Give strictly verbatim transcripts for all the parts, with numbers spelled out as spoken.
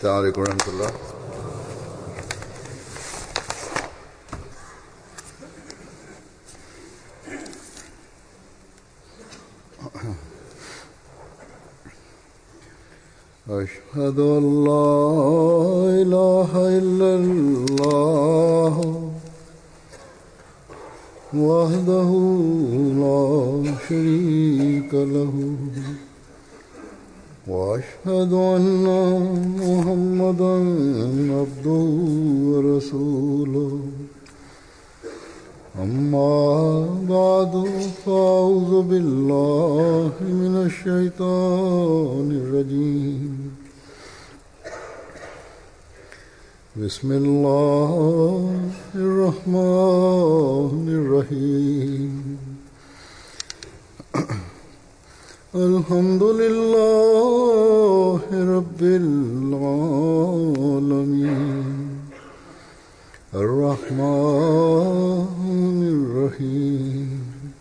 السلام عليكم ورحمة الله. أشهد أن لا إله إلا الله وحده لا شريك له وأشهد أن محمدا عبده ورسوله. أما بعد فأعوذ بالله من الشيطان الرجيم. بسم الله الرحمن الرحيم. الحمد لله رب العالمين الرحمن الرحيم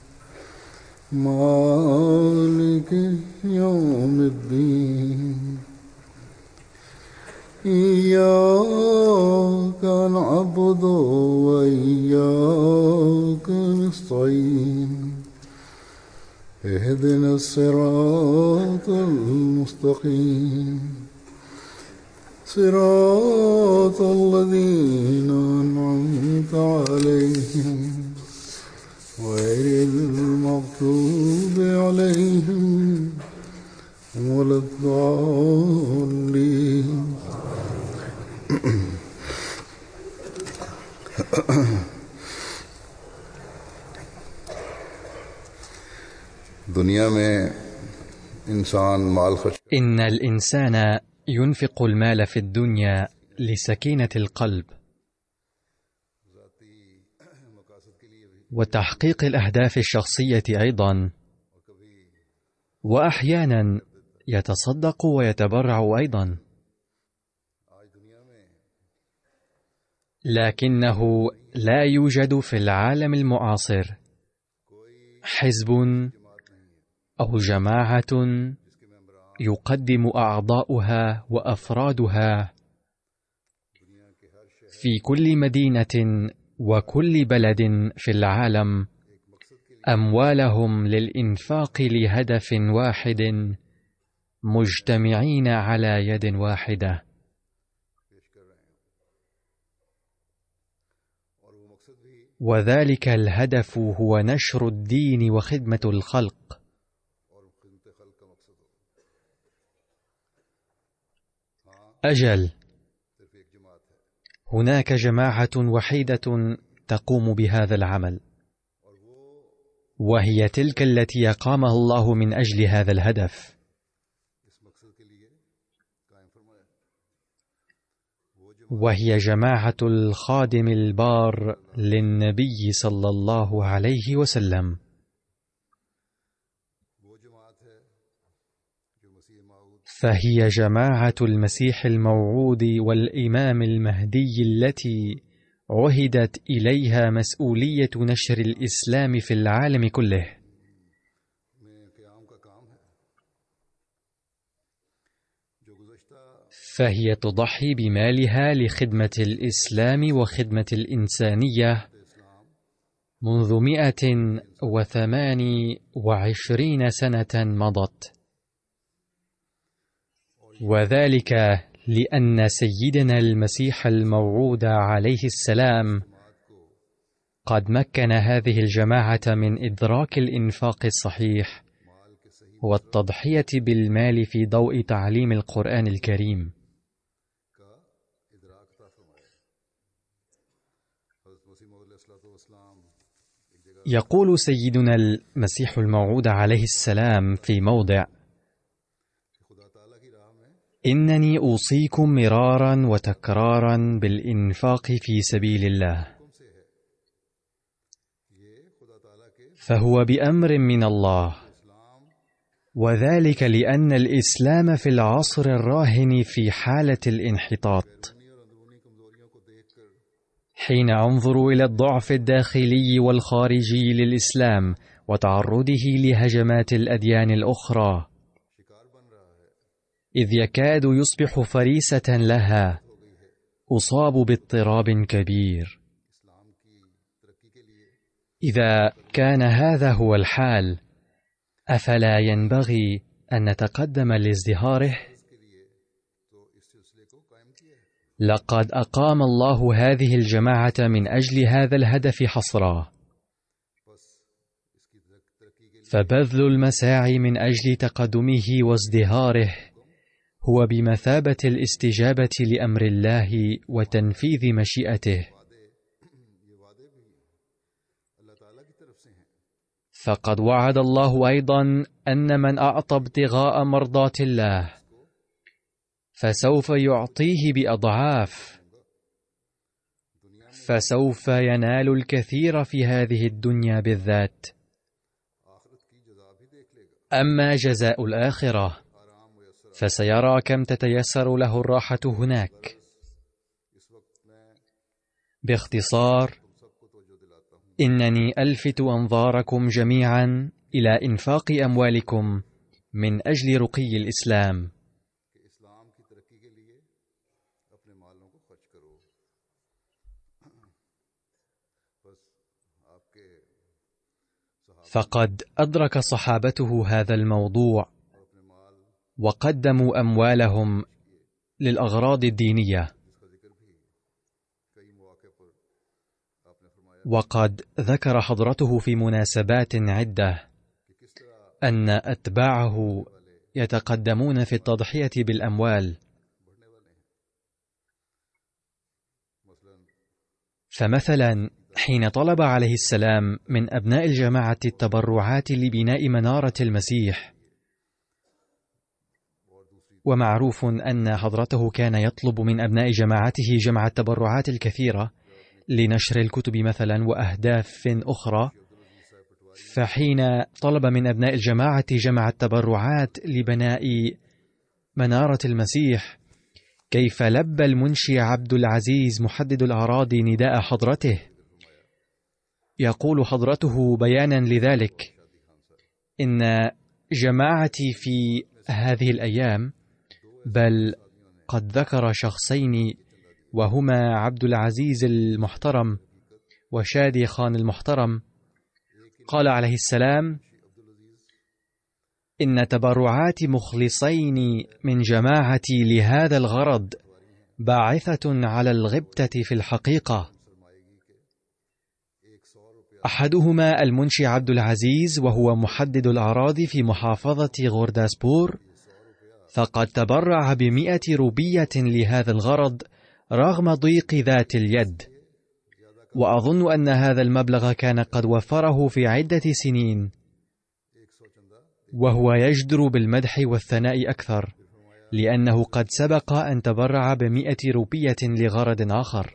مالك يوم الدين. إياك نعبد وإياك نستعين. اهدنا الصراط المستقيم صراط الذين أنعمت عليهم غير المغضوب عليهم ولا الضالين. दुनिया में इंसान माल खर्च إن الإنسان ينفق المال في الدنيا لسكينة القلب وتحقيق الأهداف الشخصية أيضا، وأحيانا يتصدق ويتبرع أيضا، لكنه لا يوجد في العالم المعاصر حزب أو جماعة يقدم أعضاؤها وأفرادها في كل مدينة وكل بلد في العالم أموالهم للإنفاق لهدف واحد مجتمعين على يد واحدة. وذلك الهدف هو نشر الدين وخدمة الخلق. أجل، هناك جماعة وحيدة تقوم بهذا العمل، وهي تلك التي أقامها الله من أجل هذا الهدف. وهي جماعة الخادم البار للنبي صلى الله عليه وسلم. فهي جماعة المسيح الموعود والإمام المهدي التي عهدت إليها مسؤولية نشر الإسلام في العالم كله. فهي تضحي بمالها لخدمة الإسلام وخدمة الإنسانية منذ مئة وثمان وعشرين سنة مضت، وذلك لأن سيدنا المسيح الموعود عليه السلام قد مكن هذه الجماعة من إدراك الإنفاق الصحيح والتضحية بالمال في ضوء تعليم القرآن الكريم. يقول سيدنا المسيح الموعود عليه السلام في موضع: إنني أوصيكم مرارا وتكرارا بالإنفاق في سبيل الله. فهو بأمر من الله، وذلك لأن الإسلام في العصر الراهن في حالة الانحطاط. حين أنظر إلى الضعف الداخلي والخارجي للإسلام وتعرضه لهجمات الأديان الأخرى، إذ يكاد يصبح فريسة لها، أصاب باضطراب كبير. إذا كان هذا هو الحال، أفلا ينبغي أن نتقدم لازدهاره؟ لقد أقام الله هذه الجماعة من أجل هذا الهدف حصرا، فبذل المساعي من أجل تقدمه وازدهاره هو بمثابة الاستجابة لأمر الله وتنفيذ مشيئته. فقد وعد الله أيضا أن من أعطى ابتغاء مرضات الله فسوف يعطيه بأضعاف، فسوف ينال الكثير في هذه الدنيا بالذات. أما جزاء الآخرة فسيرى كم تتيسر له الراحة هناك. باختصار، إنني ألفت أنظاركم جميعا إلى إنفاق أموالكم من أجل رقي الإسلام. فقد أدرك صحابته هذا الموضوع وقدموا أموالهم للأغراض الدينية. وقد ذكر حضرته في مناسبات عدة أن أتباعه يتقدمون في التضحية بالأموال. فمثلا حين طلب عليه السلام من أبناء الجماعة التبرعات لبناء منارة المسيح، ومعروف أن حضرته كان يطلب من أبناء جماعته جمع التبرعات الكثيرة لنشر الكتب مثلا وأهداف أخرى، فحين طلب من أبناء الجماعة جمع التبرعات لبناء منارة المسيح، كيف لبى المنشي عبد العزيز محدد الأراضي نداء حضرته؟ يقول حضرته بيانا لذلك: إن جماعتي في هذه الأيام، بل قد ذكر شخصين وهما عبد العزيز المحترم وشادي خان المحترم، قال عليه السلام: إن تبرعات مخلصين من جماعتي لهذا الغرض باعثة على الغبطة في الحقيقة. أحدهما المنشي عبد العزيز وهو محدد الأراضي في محافظة غورداسبور، فقد تبرع بمئة روبية لهذا الغرض رغم ضيق ذات اليد، وأظن أن هذا المبلغ كان قد وفره في عدة سنين، وهو يجدر بالمدح والثناء أكثر، لأنه قد سبق أن تبرع بمئة روبية لغرض آخر.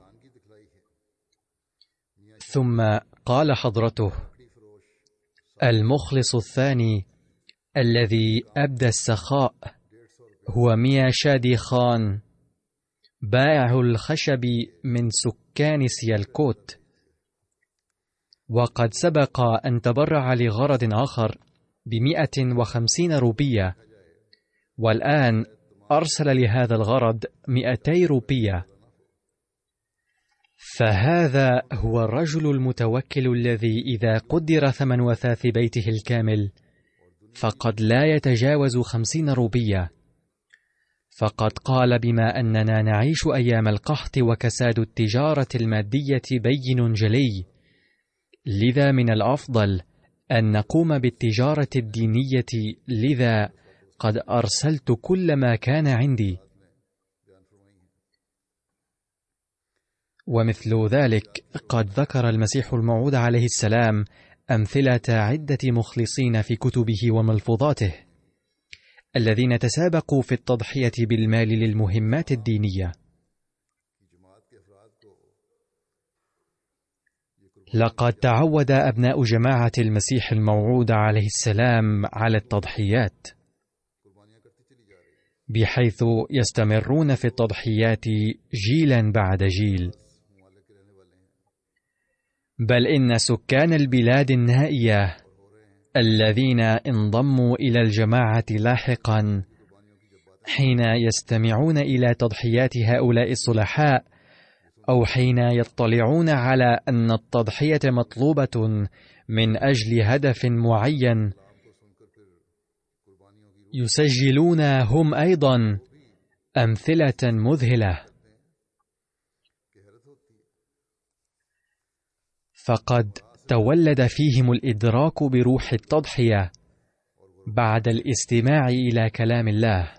ثم قال حضرته: المخلص الثاني الذي أبدى السخاء هو ميا شادي خان، بائع الخشب من سكان سيالكوت، وقد سبق أن تبرع لغرض آخر بمئة وخمسين روبية، والآن أرسل لهذا الغرض مئتي روبية. فهذا هو الرجل المتوكل الذي إذا قدر ثمن وثاث بيته الكامل فقد لا يتجاوز خمسين روبية. فقد قال: بما أننا نعيش أيام القحط وكساد التجارة المادية بين جلي، لذا من الأفضل أن نقوم بالتجارة الدينية، لذا قد أرسلت كل ما كان عندي. ومثل ذلك قد ذكر المسيح الموعود عليه السلام أمثلة عدة مخلصين في كتبه وملفوظاته الذين تسابقوا في التضحية بالمال للمهمات الدينية. لقد تعود أبناء جماعة المسيح الموعود عليه السلام على التضحيات، بحيث يستمرون في التضحيات جيلا بعد جيل، بل إن سكان البلاد النائية الذين انضموا إلى الجماعة لاحقا حين يستمعون إلى تضحيات هؤلاء الصلحاء، أو حين يطلعون على أن التضحية مطلوبة من أجل هدف معين، يسجلون هم أيضا أمثلة مذهلة. فقد تولد فيهم الإدراك بروح التضحية بعد الاستماع إلى كلام الله.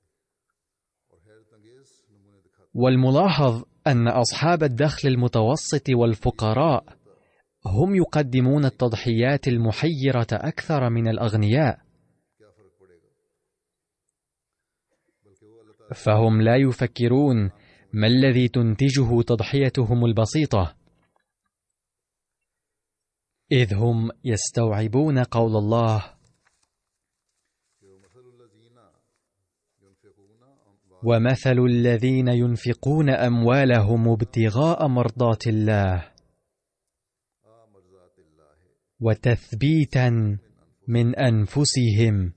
والملاحظ أن أصحاب الدخل المتوسط والفقراء هم يقدمون التضحيات المحيرة أكثر من الأغنياء، فهم لا يفكرون ما الذي تنتجه تضحيتهم البسيطة، إذ هم يستوعبون قول الله: ومثل الذين ينفقون أموالهم ابتغاء مرضات الله وتثبيتا من أنفسهم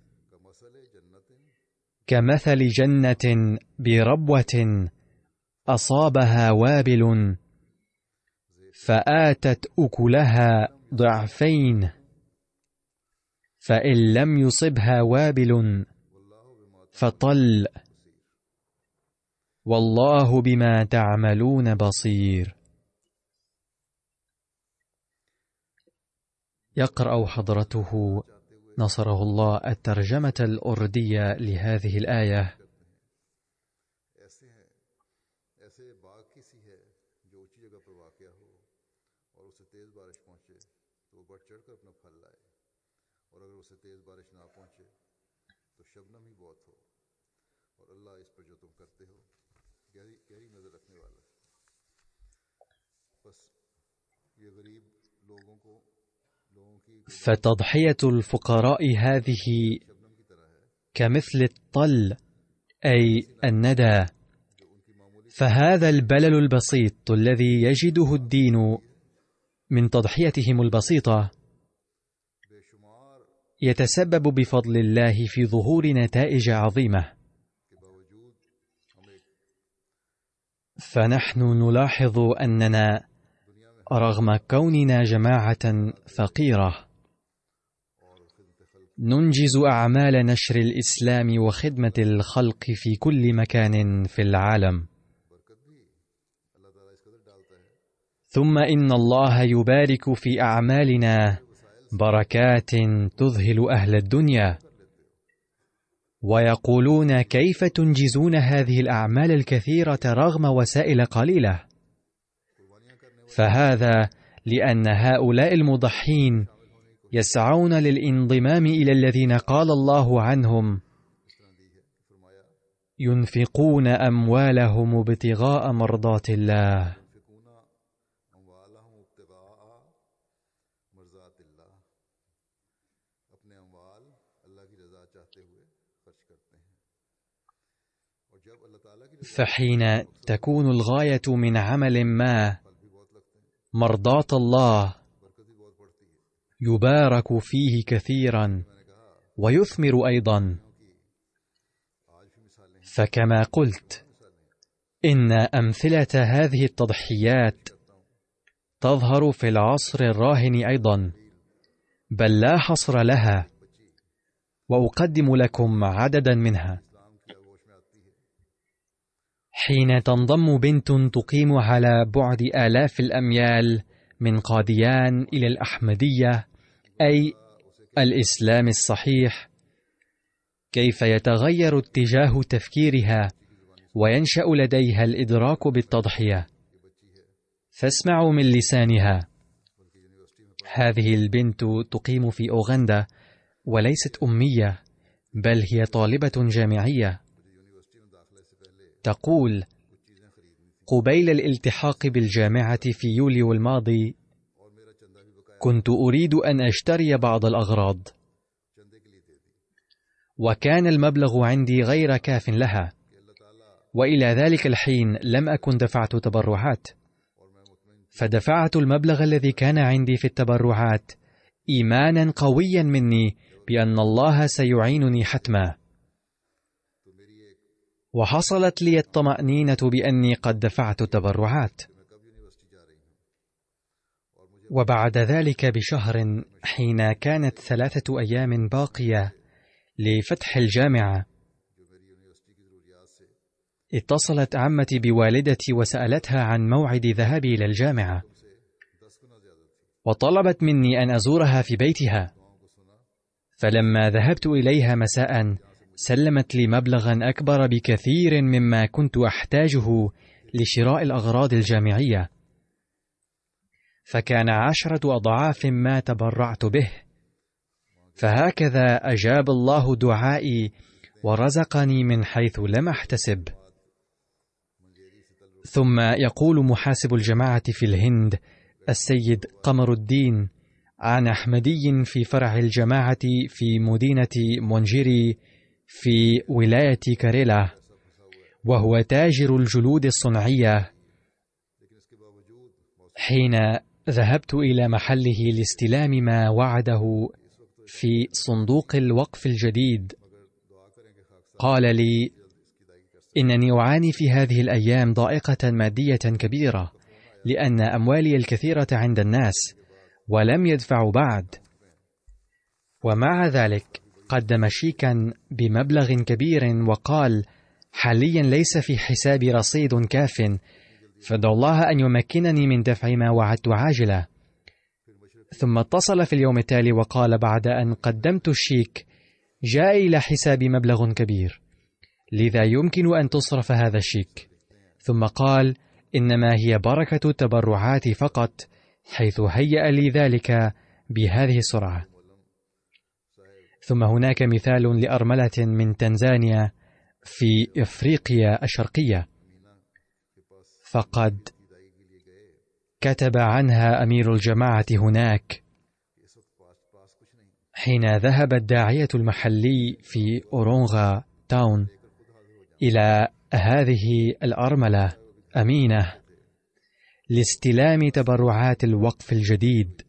كمثل جنة بربوة أصابها وابل فآتت أكلها ضعفين فإن لم يصبها وابل فطل والله بما تعملون بصير. يقرأ حضرته نصره الله الترجمة الأردية لهذه الآية. فتضحية الفقراء هذه كمثل الطل أي الندى، فهذا البلل البسيط الذي يجده الدين من تضحيتهم البسيطة يتسبب بفضل الله في ظهور نتائج عظيمة. فنحن نلاحظ أننا رغم كوننا جماعة فقيرة ننجز أعمال نشر الإسلام وخدمة الخلق في كل مكان في العالم. ثم إن الله يبارك في أعمالنا بركات تذهل أهل الدنيا، ويقولون: كيف تنجزون هذه الأعمال الكثيرة رغم وسائل قليلة؟ فهذا لأن هؤلاء المضحين يسعون للانضمام إلى الذين قال الله عنهم: ينفقون أموالهم ابتغاء مرضات الله. فحين تكون الغاية من عمل ما مرضاة الله يبارك فيه كثيرا ويثمر أيضا. فكما قلت إن أمثلة هذه التضحيات تظهر في العصر الراهن أيضا، بل لا حصر لها، وأقدم لكم عددا منها. حين تنضم بنت تقيم على بعد آلاف الأميال من قاديان إلى الأحمدية أي الإسلام الصحيح، كيف يتغير اتجاه تفكيرها وينشأ لديها الإدراك بالتضحية. فاسمعوا من لسانها. هذه البنت تقيم في أوغندا وليست أمية، بل هي طالبة جامعية. تقول: قبيل الالتحاق بالجامعة في يوليو الماضي كنت أريد أن أشتري بعض الأغراض، وكان المبلغ عندي غير كاف لها، وإلى ذلك الحين لم أكن دفعت تبرعات، فدفعت المبلغ الذي كان عندي في التبرعات إيمانا قويا مني بأن الله سيعينني حتما. وحصلت لي الطمأنينة بأني قد دفعت التبرعات. وبعد ذلك بشهر، حين كانت ثلاثة أيام باقية لفتح الجامعة، اتصلت عمتي بوالدتي وسألتها عن موعد ذهابي إلى الجامعة، وطلبت مني أن أزورها في بيتها. فلما ذهبت إليها مساء، سلمت لي مبلغا أكبر بكثير مما كنت أحتاجه لشراء الأغراض الجامعية، فكان عشرة أضعاف ما تبرعت به. فهكذا أجاب الله دعائي ورزقني من حيث لم أحتسب. ثم يقول محاسب الجماعة في الهند السيد قمر الدين عن أحمدي في فرع الجماعة في مدينة مونجيري في ولاية كاريلا، وهو تاجر الجلود الصنعية، حين ذهبت إلى محله لاستلام ما وعده في صندوق الوقف الجديد، قال لي: إنني أعاني في هذه الأيام ضائقة مادية كبيرة، لأن أموالي الكثيرة عند الناس ولم يدفعوا بعد. ومع ذلك قدم شيكا بمبلغ كبير وقال: حاليا ليس في حسابي رصيد كاف، فادعو الله أن يمكنني من دفع ما وعدت عاجلا. ثم اتصل في اليوم التالي وقال بعد أن قدمت الشيك: جاء إلى حسابي مبلغ كبير، لذا يمكن أن تصرف هذا الشيك. ثم قال: إنما هي بركة التبرعات فقط، حيث هيأ لي ذلك بهذه السرعة. ثم هناك مثال لأرملة من تنزانيا في إفريقيا الشرقية، فقد كتب عنها أمير الجماعة هناك حين ذهب الداعية المحلي في أورونغا تاون إلى هذه الأرملة أمينة لاستلام تبرعات الوقف الجديد.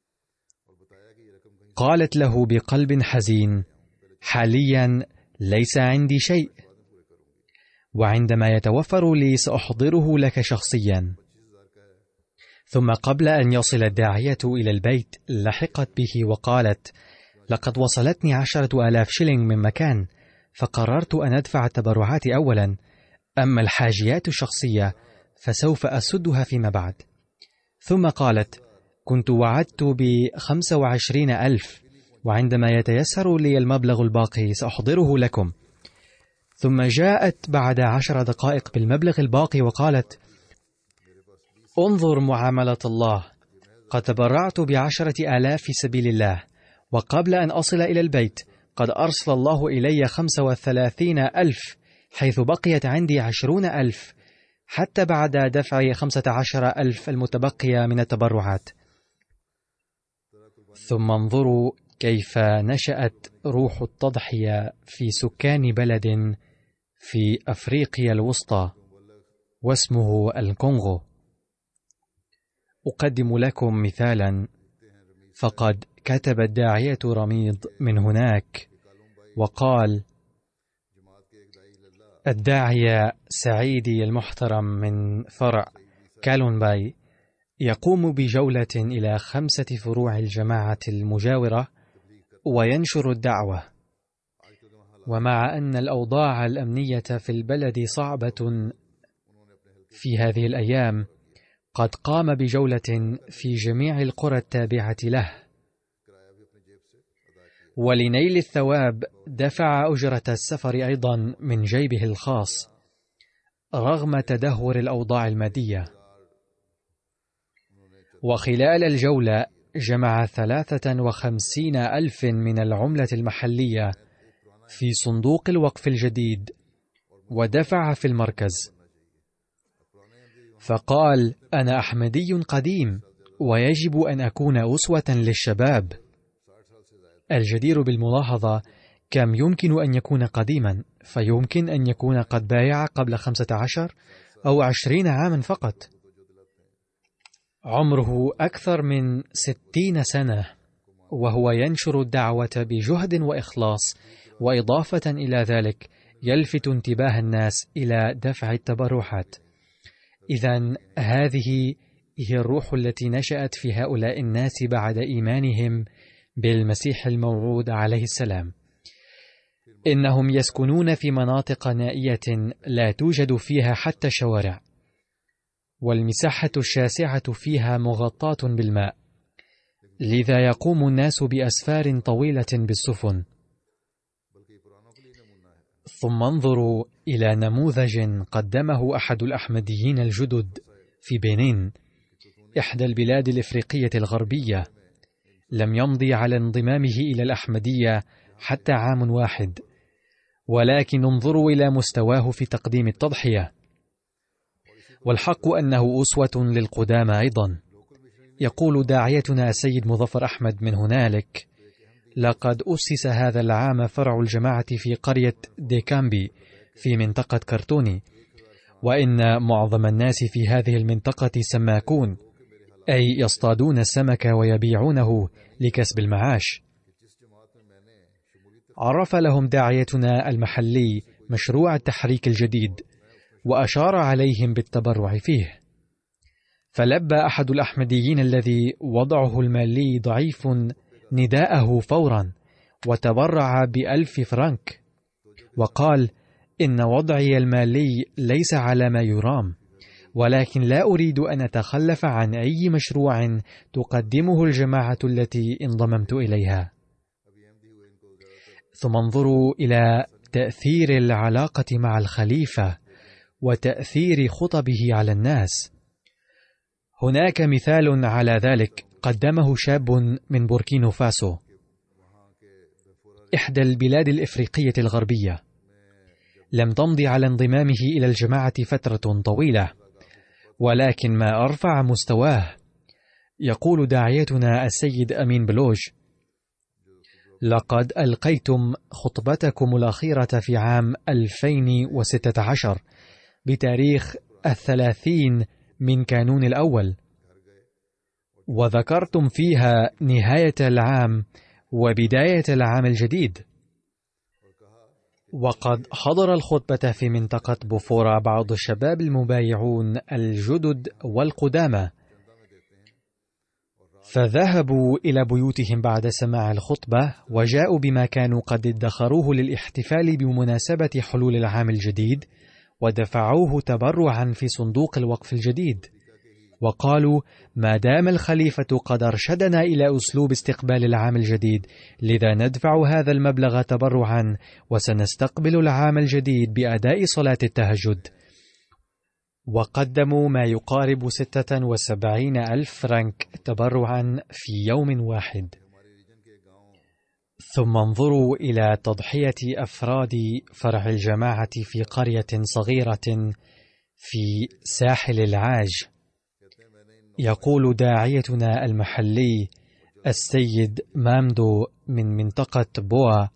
قالت له بقلب حزين: حاليا ليس عندي شيء، وعندما يتوفر لي سأحضره لك شخصيا. ثم قبل أن يصل الداعية إلى البيت لحقت به وقالت: لقد وصلتني عشرة آلاف شيلينغ من مكان، فقررت أن أدفع التبرعات أولا، أما الحاجيات الشخصية فسوف أسدها فيما بعد. ثم قالت: كنت وعدت بخمسة وعشرين ألف، وعندما يتيسر لي المبلغ الباقي سأحضره لكم. ثم جاءت بعد عشر دقائق بالمبلغ الباقي وقالت: انظر معاملة الله، قد تبرعت بعشرة آلاف في سبيل الله، وقبل أن أصل إلى البيت قد أرسل الله إلي خمسة وثلاثين ألف، حيث بقيت عندي عشرون ألف، حتى بعد دفع خمسة عشر ألف المتبقية من التبرعات. ثم انظروا كيف نشأت روح التضحية في سكان بلد في أفريقيا الوسطى واسمه الكونغو. أقدم لكم مثالا، فقد كتب الداعية رميض من هناك وقال: الداعية سعيدي المحترم من فرع كالونباي يقوم بجولة إلى خمسة فروع الجماعة المجاورة وينشر الدعوة، ومع أن الأوضاع الأمنية في البلد صعبة في هذه الأيام، قد قام بجولة في جميع القرى التابعة له، ولنيل الثواب دفع أجرة السفر أيضا من جيبه الخاص رغم تدهور الأوضاع المادية. وخلال الجولة جمع ثلاثة وخمسين ألف من العملة المحلية في صندوق الوقف الجديد ودفع في المركز. فقال: أنا أحمدي قديم، ويجب أن أكون أسوة للشباب. الجدير بالملاحظة كم يمكن أن يكون قديما، فيمكن أن يكون قد بايع قبل خمسة عشر أو عشرين عاما فقط. عمره أكثر من ستين سنة، وهو ينشر الدعوة بجهد وإخلاص، وإضافة إلى ذلك يلفت انتباه الناس إلى دفع التبرعات. إذن هذه هي الروح التي نشأت في هؤلاء الناس بعد إيمانهم بالمسيح الموعود عليه السلام. إنهم يسكنون في مناطق نائية لا توجد فيها حتى شوارع، والمساحة الشاسعة فيها مغطاة بالماء، لذا يقوم الناس بأسفار طويلة بالسفن. ثم انظروا إلى نموذج قدمه أحد الأحمديين الجدد في بنين، إحدى البلاد الإفريقية الغربية. لم يمضي على انضمامه إلى الأحمدية حتى عام واحد، ولكن انظروا إلى مستواه في تقديم التضحية. والحق أنه أسوة للقدامى أيضا. يقول داعيتنا السيد مظفر أحمد من هنالك: لقد أسس هذا العام فرع الجماعة في قرية ديكامبي في منطقة كرتوني، وإن معظم الناس في هذه المنطقة سماكون، أي يصطادون السمك ويبيعونه لكسب المعاش. عرف لهم داعيتنا المحلي مشروع التحريك الجديد، وأشار عليهم بالتبرع فيه. فلبى أحد الأحمديين الذي وضعه المالي ضعيف نداءه فورا، وتبرع بألف فرنك، وقال: إن وضعي المالي ليس على ما يرام، ولكن لا أريد أن أتخلف عن أي مشروع تقدمه الجماعة التي انضممت إليها. ثم انظروا إلى تأثير العلاقة مع الخليفة وتأثير خطبه على الناس. هناك مثال على ذلك قدمه شاب من بوركينا فاسو، إحدى البلاد الإفريقية الغربية. لم تمضي على انضمامه إلى الجماعة فترة طويلة، ولكن ما أرفع مستواه. يقول داعيتنا السيد أمين بلوج: لقد ألقيتم خطبتكم الأخيرة في عام ألفين وستة عشر بتاريخ الثلاثين من كانون الأول، وذكرتم فيها نهاية العام وبداية العام الجديد. وقد حضر الخطبة في منطقة بوفورا بعض الشباب المبايعون الجدد والقدامى، فذهبوا إلى بيوتهم بعد سماع الخطبة، وجاءوا بما كانوا قد ادخروه للاحتفال بمناسبة حلول العام الجديد، ودفعوه تبرعا في صندوق الوقف الجديد، وقالوا: ما دام الخليفة قد أرشدنا إلى أسلوب استقبال العام الجديد، لذا ندفع هذا المبلغ تبرعا، وسنستقبل العام الجديد بأداء صلاة التهجد. وقدموا ما يقارب ستة وسبعين ألف فرنك تبرعا في يوم واحد. ثم انظروا إلى تضحية أفراد فرع الجماعة في قرية صغيرة في ساحل العاج. يقول داعيتنا المحلي السيد مامدو من منطقة بوا: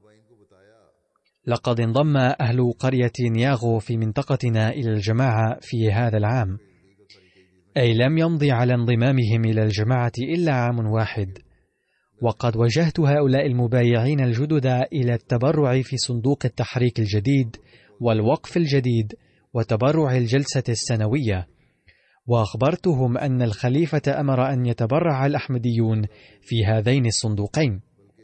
لقد انضم أهل قرية نياغو في منطقتنا إلى الجماعة في هذا العام، أي لم يمضي على انضمامهم إلى الجماعة إلا عام واحد. وقد وجهت هؤلاء المبايعين الجدد إلى التبرع في صندوق التحريك الجديد والوقف الجديد وتبرع الجلسة السنوية، وأخبرتهم أن الخليفة أمر أن يتبرع الأحمديون في هذين الصندوقين.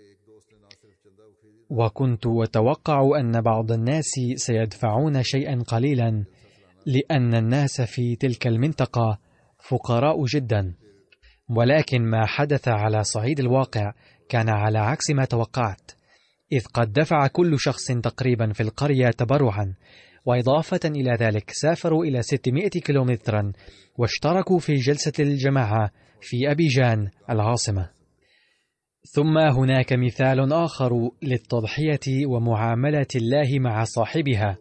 وكنت أتوقع أن بعض الناس سيدفعون شيئا قليلا، لأن الناس في تلك المنطقة فقراء جدا، ولكن ما حدث على صعيد الواقع كان على عكس ما توقعت، إذ قد دفع كل شخص تقريبا في القرية تبرعا، وإضافة إلى ذلك سافروا إلى ستمائة كيلومترا واشتركوا في جلسة الجماعة في أبيجان العاصمة. ثم هناك مثال آخر للتضحية ومعاملة الله مع صاحبها.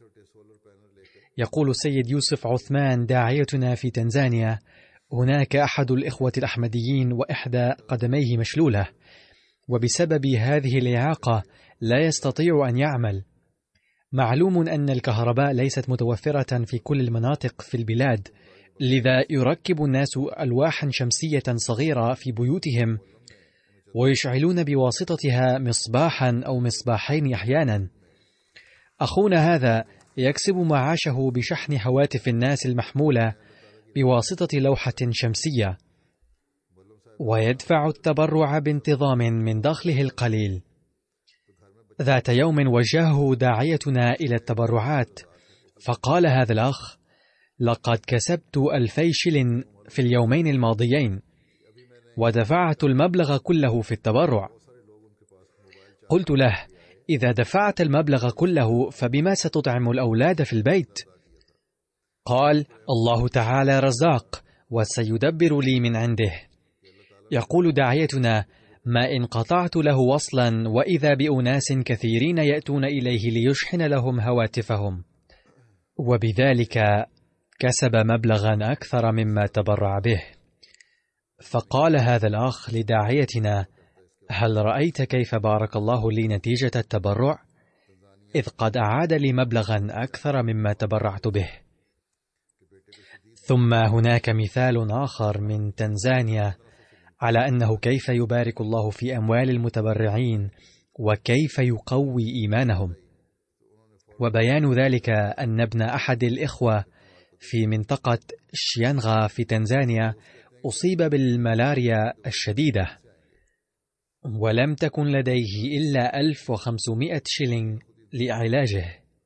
يقول السيد يوسف عثمان داعيتنا في تنزانيا: هناك أحد الإخوة الأحمديين وإحدى قدميه مشلولة، وبسبب هذه الإعاقة لا يستطيع أن يعمل. معلوم أن الكهرباء ليست متوفرة في كل المناطق في البلاد، لذا يركب الناس ألواحا شمسية صغيرة في بيوتهم، ويشعلون بواسطتها مصباحا أو مصباحين أحيانا. أخونا هذا يكسب معاشه بشحن هواتف الناس المحمولة بواسطة لوحة شمسية، ويدفع التبرع بانتظام من دخله القليل. ذات يوم وجهه داعيتنا إلى التبرعات، فقال هذا الأخ: لقد كسبت ألفي شلن في اليومين الماضيين، ودفعت المبلغ كله في التبرع. قلت له: إذا دفعت المبلغ كله فبما ستطعم الأولاد في البيت؟ قال: الله تعالى رزاق وسيدبر لي من عنده. يقول داعيتنا: ما إن قطعت له وصلا وإذا بأناس كثيرين يأتون إليه ليشحن لهم هواتفهم، وبذلك كسب مبلغا أكثر مما تبرع به. فقال هذا الأخ لداعيتنا: هل رأيت كيف بارك الله لي نتيجة التبرع؟ إذ قد أعاد لي مبلغا أكثر مما تبرعت به. ثم هناك مثال آخر من تنزانيا على أنه كيف يبارك الله في أموال المتبرعين وكيف يقوي إيمانهم. وبيان ذلك أن ابن أحد الإخوة في منطقة شيانغا في تنزانيا أصيب بالملاريا الشديدة، ولم تكن لديه إلا ألف وخمسمائة شيلين لعلاجه،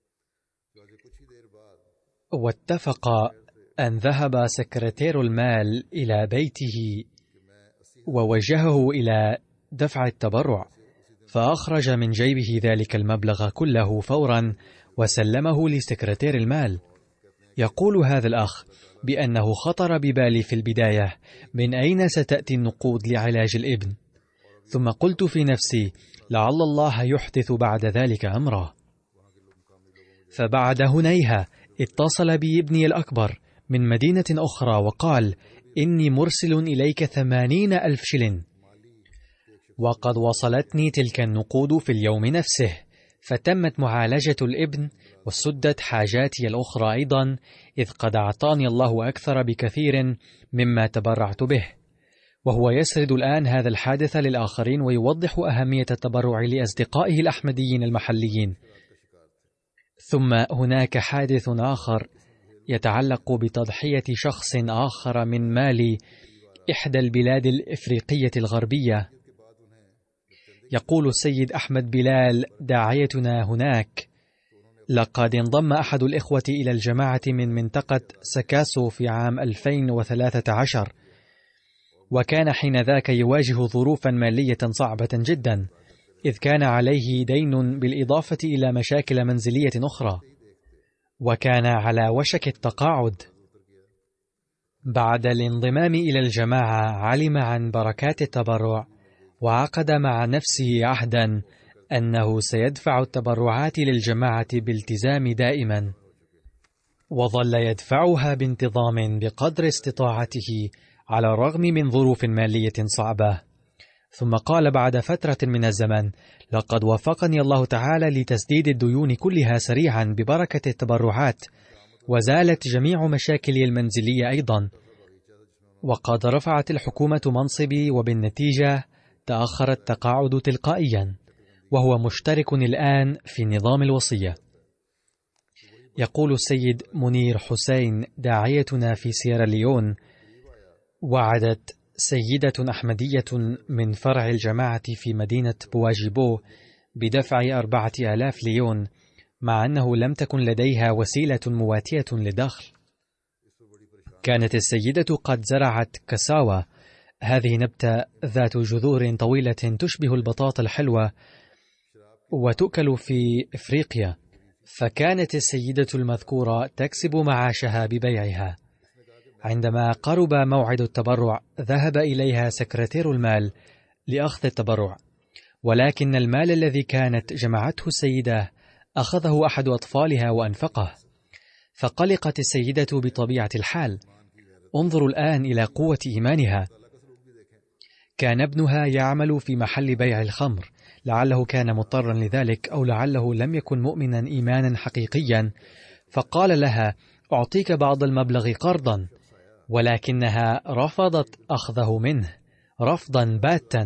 واتفق أن ذهب سكرتير المال إلى بيته ووجهه إلى دفع التبرع، فأخرج من جيبه ذلك المبلغ كله فورا وسلمه لسكرتير المال. يقول هذا الأخ بأنه خطر ببالي في البداية من أين ستأتي النقود لعلاج الابن، ثم قلت في نفسي لعل الله يحدث بعد ذلك أمرا. فبعد هنيهة اتصل بي ابني الأكبر من مدينة أخرى وقال: إني مرسل إليك ثمانين ألف شلن، وقد وصلتني تلك النقود في اليوم نفسه، فتمت معالجة الابن وسدت حاجاتي الأخرى أيضا، إذ قد أعطاني الله أكثر بكثير مما تبرعت به. وهو يسرد الآن هذا الحادث للآخرين ويوضح أهمية التبرع لأصدقائه الأحمديين المحليين. ثم هناك حادث آخر يتعلق بتضحية شخص آخر من مال إحدى البلاد الإفريقية الغربية. يقول السيد أحمد بلال داعيتنا هناك: لقد انضم أحد الإخوة إلى الجماعة من منطقة سكاسو في عام ألفين وثلاثة عشر، وكان حينذاك يواجه ظروفا مالية صعبة جدا، إذ كان عليه دين بالإضافة إلى مشاكل منزلية أخرى، وكان على وشك التقاعد. بعد الانضمام إلى الجماعة علم عن بركات التبرع، وعقد مع نفسه عهدا أنه سيدفع التبرعات للجماعة بالتزام دائما، وظل يدفعها بانتظام بقدر استطاعته على الرغم من ظروف مالية صعبة. ثم قال بعد فترة من الزمن: لقد وفقني الله تعالى لتسديد الديون كلها سريعا ببركة التبرعات، وزالت جميع مشاكلي المنزلية أيضا، وقد رفعت الحكومة منصبي، وبالنتيجة تأخر التقاعد تلقائيا، وهو مشترك الآن في نظام الوصية. يقول السيد منير حسين داعيتنا في سيراليون: وعدت سيدة أحمدية من فرع الجماعة في مدينة بواجيبو بدفع أربعة آلاف ليون، مع أنه لم تكن لديها وسيلة مواتية للدخل. كانت السيدة قد زرعت كساوة، هذه نبتة ذات جذور طويلة تشبه البطاطا الحلوة وتؤكل في إفريقيا، فكانت السيدة المذكورة تكسب معاشها ببيعها. عندما قرب موعد التبرع ذهب إليها سكرتير المال لأخذ التبرع، ولكن المال الذي كانت جمعته السيدة أخذه أحد أطفالها وأنفقه، فقلقت السيدة بطبيعة الحال. انظروا الآن إلى قوة إيمانها. كان ابنها يعمل في محل بيع الخمر، لعله كان مضطرا لذلك، أو لعله لم يكن مؤمنا إيمانا حقيقيا، فقال لها: أعطيك بعض المبلغ قرضا، ولكنها رفضت أخذه منه رفضا باتا،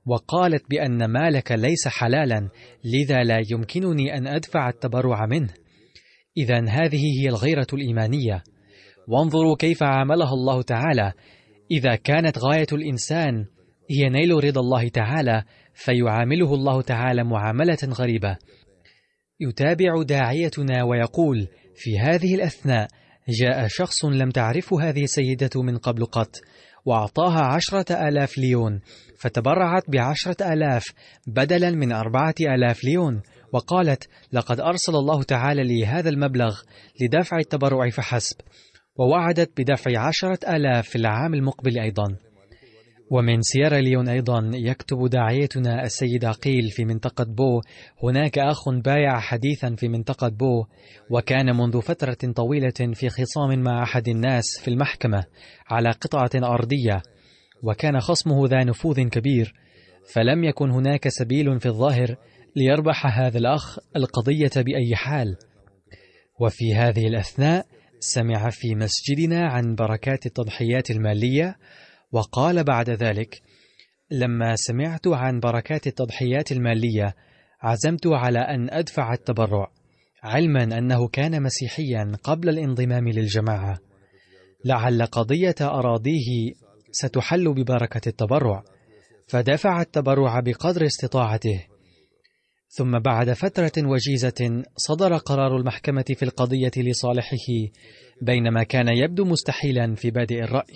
وقالت بأن مالك ليس حلالا، لذا لا يمكنني أن أدفع التبرع منه. إذن هذه هي الغيرة الإيمانية. وانظروا كيف عاملها الله تعالى. إذا كانت غاية الإنسان هي نيل رضا الله تعالى، فيعامله الله تعالى معاملة غريبة. يتابع داعيتنا ويقول: في هذه الأثناء جاء شخص لم تعرفه هذه السيدة من قبل قط، وأعطاها عشرة آلاف ليون، فتبرعت بعشرة آلاف بدلا من أربعة آلاف ليون، وقالت: لقد أرسل الله تعالى لي هذا المبلغ لدفع التبرع فحسب، ووعدت بدفع عشرة آلاف في العام المقبل أيضا. ومن سيراليون أيضا يكتب داعيتنا السيد عقيل في منطقة بو: هناك أخ بايع حديثا في منطقة بو، وكان منذ فترة طويلة في خصام مع أحد الناس في المحكمة على قطعة أرضية، وكان خصمه ذا نفوذ كبير، فلم يكن هناك سبيل في الظاهر ليربح هذا الأخ القضية بأي حال. وفي هذه الأثناء سمع في مسجدنا عن بركات التضحيات المالية، وقال بعد ذلك: لما سمعت عن بركات التضحيات المالية عزمت على أن أدفع التبرع، علما أنه كان مسيحيا قبل الانضمام للجماعة، لعل قضية أراضيه ستحل ببركة التبرع، فدفع التبرع بقدر استطاعته. ثم بعد فترة وجيزة صدر قرار المحكمة في القضية لصالحه، بينما كان يبدو مستحيلا في بادئ الرأي.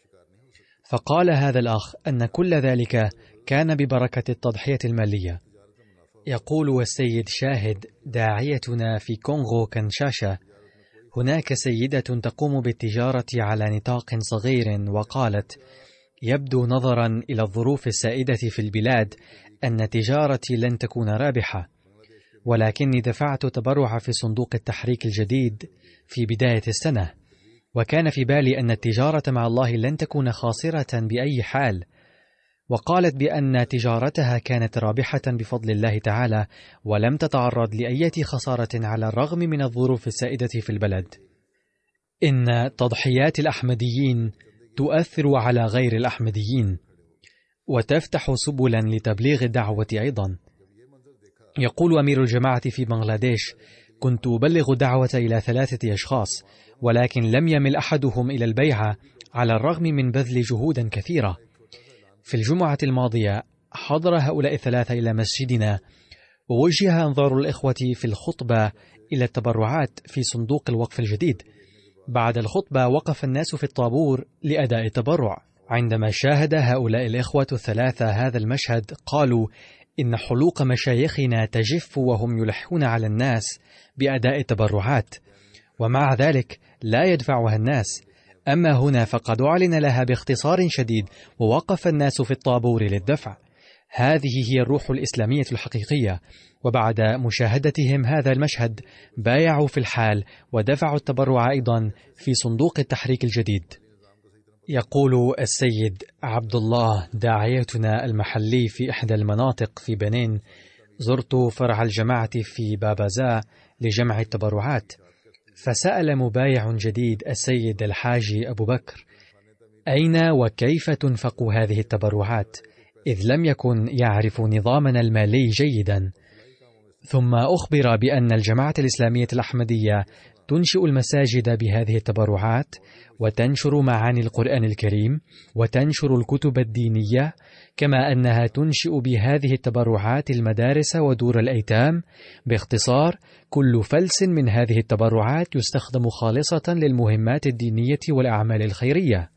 فقال هذا الأخ أن كل ذلك كان ببركة التضحية المالية. يقول السيد شاهد داعيتنا في كونغو كنشاشا: هناك سيدة تقوم بالتجارة على نطاق صغير، وقالت: يبدو نظرا إلى الظروف السائدة في البلاد أن تجارتي لن تكون رابحة، ولكني دفعت تبرع في صندوق التحريك الجديد في بداية السنة، وكان في بالي أن التجارة مع الله لن تكون خاسرة بأي حال. وقالت بأن تجارتها كانت رابحة بفضل الله تعالى، ولم تتعرض لأي خسارة على الرغم من الظروف السائدة في البلد. إن تضحيات الأحمديين تؤثر على غير الأحمديين، وتفتح سبلا لتبليغ الدعوة أيضا. يقول أمير الجماعة في بنغلاديش: كنت أبلغ دعوة إلى ثلاثة أشخاص، ولكن لم يمل أحدهم إلى البيعة على الرغم من بذل جهود كثيرة. في الجمعة الماضية حضر هؤلاء الثلاثة إلى مسجدنا، ووجه أنظار الإخوة في الخطبة إلى التبرعات في صندوق الوقف الجديد. بعد الخطبة وقف الناس في الطابور لأداء التبرع. عندما شاهد هؤلاء الإخوة الثلاثة هذا المشهد قالوا: إن حلوق مشايخنا تجف وهم يلحون على الناس بأداء التبرعات، ومع ذلك لا يدفعها الناس. أما هنا فقد أعلن لها باختصار شديد، ووقف الناس في الطابور للدفع. هذه هي الروح الإسلامية الحقيقية. وبعد مشاهدتهم هذا المشهد بايعوا في الحال ودفعوا التبرع أيضا في صندوق التحريك الجديد. يقول السيد عبد الله داعيتنا المحلي في إحدى المناطق في بنين: زرت فرع الجماعة في بابازا لجمع التبرعات، فسأل مبايع جديد السيد الحاجي أبو بكر: أين وكيف تنفق هذه التبرعات؟ إذ لم يكن يعرف نظامنا المالي جيدا. ثم أخبر بأن الجماعة الإسلامية الأحمدية تنشئ المساجد بهذه التبرعات، وتنشر معاني القرآن الكريم، وتنشر الكتب الدينية، كما أنها تنشئ بهذه التبرعات المدارس ودور الأيتام. باختصار، كل فلس من هذه التبرعات يستخدم خالصة للمهمات الدينية والأعمال الخيرية.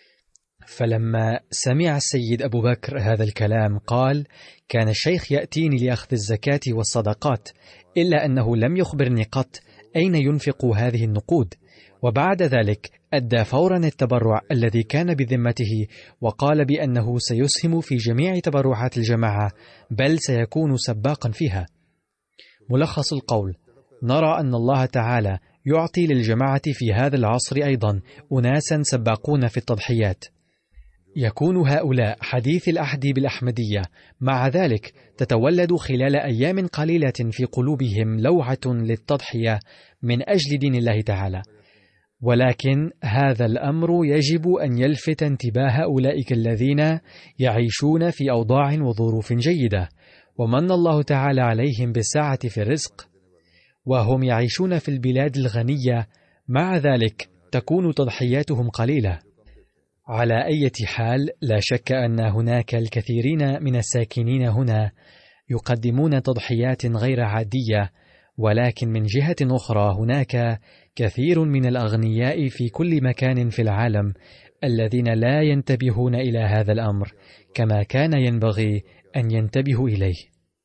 فلما سمع السيد أبو بكر هذا الكلام قال: كان الشيخ يأتيني لأخذ الزكاة والصدقات، إلا أنه لم يخبرني قط أين ينفق هذه النقود. وبعد ذلك أدى فورا التبرع الذي كان بذمته، وقال بأنه سيسهم في جميع تبرعات الجماعة، بل سيكون سباقا فيها. ملخص القول: نرى أن الله تعالى يعطي للجماعة في هذا العصر أيضا أناسا سباقون في التضحيات. يكون هؤلاء حديث العهد بالأحمدية، مع ذلك تتولد خلال أيام قليلة في قلوبهم لوعة للتضحية من أجل دين الله تعالى. ولكن هذا الأمر يجب أن يلفت انتباه أولئك الذين يعيشون في أوضاع وظروف جيدة ومن الله تعالى عليهم بالسعة في الرزق، وهم يعيشون في البلاد الغنية، مع ذلك تكون تضحياتهم قليلة. على أي حال، لا شك أن هناك الكثيرين من الساكنين هنا يقدمون تضحيات غير عادية، ولكن من جهة أخرى هناك كثير من الأغنياء في كل مكان في العالم الذين لا ينتبهون إلى هذا الأمر كما كان ينبغي أن ينتبهوا إليه.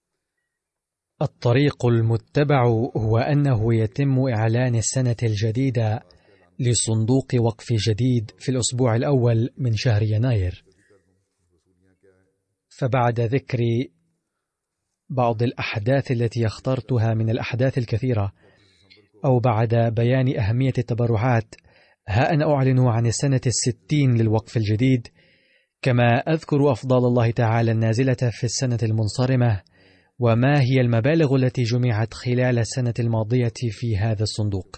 الطريق المتبع هو أنه يتم إعلان السنة الجديدة لصندوق وقف جديد في الأسبوع الأول من شهر يناير. فبعد ذكر بعض الأحداث التي اخترتها من الأحداث الكثيرة، أو بعد بيان أهمية التبرعات، ها أنا أعلن عن السنة الستين للوقف الجديد، كما أذكر أفضال الله تعالى النازلة في السنة المنصرمة، وما هي المبالغ التي جمعت خلال السنة الماضية في هذا الصندوق.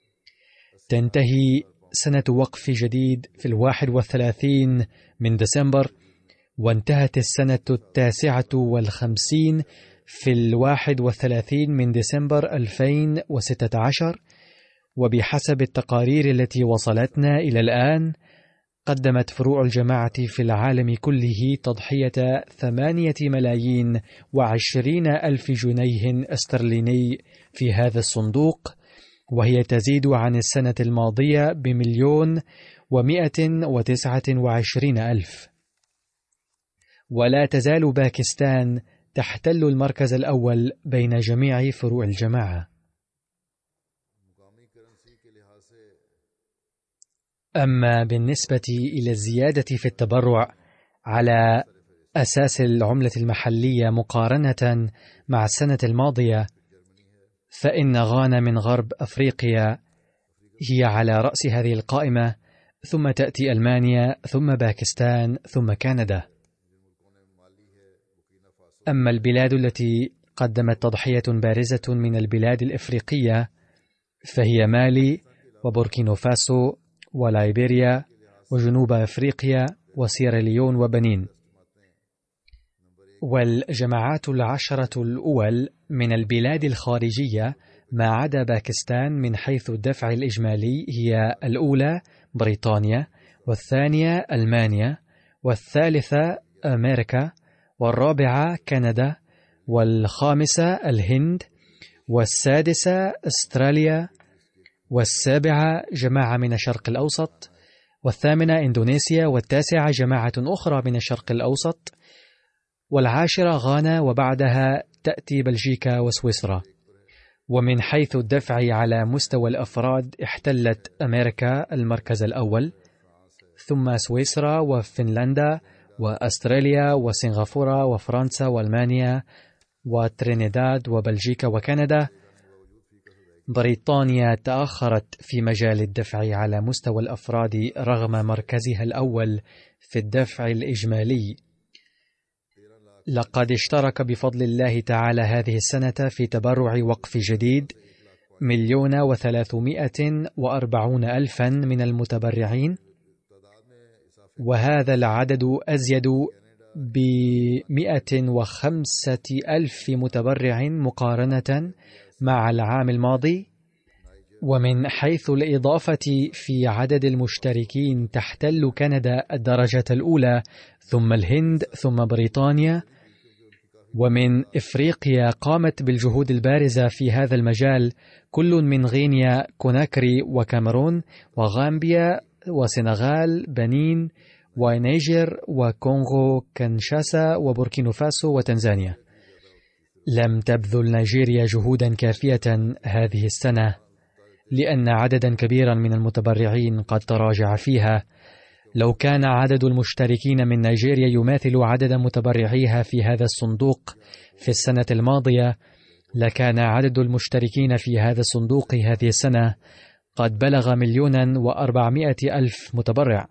تنتهي سنة وقف جديد في الواحد والثلاثين من ديسمبر، وانتهت السنة التاسعة والخمسين في الواحد والثلاثين من ديسمبر ألفين وستة عشر، وبحسب التقارير التي وصلتنا إلى الآن قدمت فروع الجماعة في العالم كله تضحية ثمانية ملايين وعشرين ألف جنيه استرليني في هذا الصندوق، وهي تزيد عن السنة الماضية بمليون ومئة وتسعة وعشرين ألف. ولا تزال باكستان تحتل المركز الأول بين جميع فروع الجماعة. أما بالنسبة إلى الزيادة في التبرع على أساس العملة المحلية مقارنة مع السنة الماضية، فإن غانا من غرب أفريقيا هي على رأس هذه القائمة، ثم تأتي ألمانيا، ثم باكستان، ثم كندا. أما البلاد التي قدمت تضحية بارزة من البلاد الإفريقية فهي مالي وبوركينا فاسو ولايبيريا وجنوب أفريقيا وسيراليون وبنين. والجماعات العشرة الأول من البلاد الخارجية ما عدا باكستان من حيث الدفع الإجمالي هي الأولى بريطانيا، والثانية ألمانيا، والثالثة أمريكا، والرابعة كندا، والخامسة الهند، والسادسة أستراليا، والسابعة جماعة من الشرق الأوسط، والثامنة إندونيسيا، والتاسعة جماعة أخرى من الشرق الأوسط، والعاشرة غانا، وبعدها تأتي بلجيكا وسويسرا. ومن حيث الدفع على مستوى الأفراد احتلت أمريكا المركز الأول، ثم سويسرا وفنلندا وأستراليا وسنغافورة وفرنسا وألمانيا وترينيداد وبلجيكا وكندا. بريطانيا تأخرت في مجال الدفع على مستوى الأفراد رغم مركزها الأول في الدفع الإجمالي. لقد اشترك بفضل الله تعالى هذه السنة في تبرع وقف جديد مليون وثلاثمائة وأربعون ألفا من المتبرعين، وهذا العدد أزيد بمئة وخمسة ألف متبرع مقارنة مع العام الماضي. ومن حيث الإضافة في عدد المشتركين تحتل كندا الدرجة الأولى، ثم الهند، ثم بريطانيا. ومن إفريقيا قامت بالجهود البارزة في هذا المجال كل من غينيا، كوناكري، وكاميرون، وغامبيا، وسنغال، بنين، ونيجر، وكونغو كنشاسا، وبوركينا فاسو، وتنزانيا. لم تبذل نيجيريا جهودا كافية هذه السنة لأن عددا كبيرا من المتبرعين قد تراجع فيها. لو كان عدد المشتركين من نيجيريا يماثل عدد متبرعيها في هذا الصندوق في السنة الماضية، لكان عدد المشتركين في هذا الصندوق هذه السنة قد بلغ مليونا وأربعمائة ألف متبرع،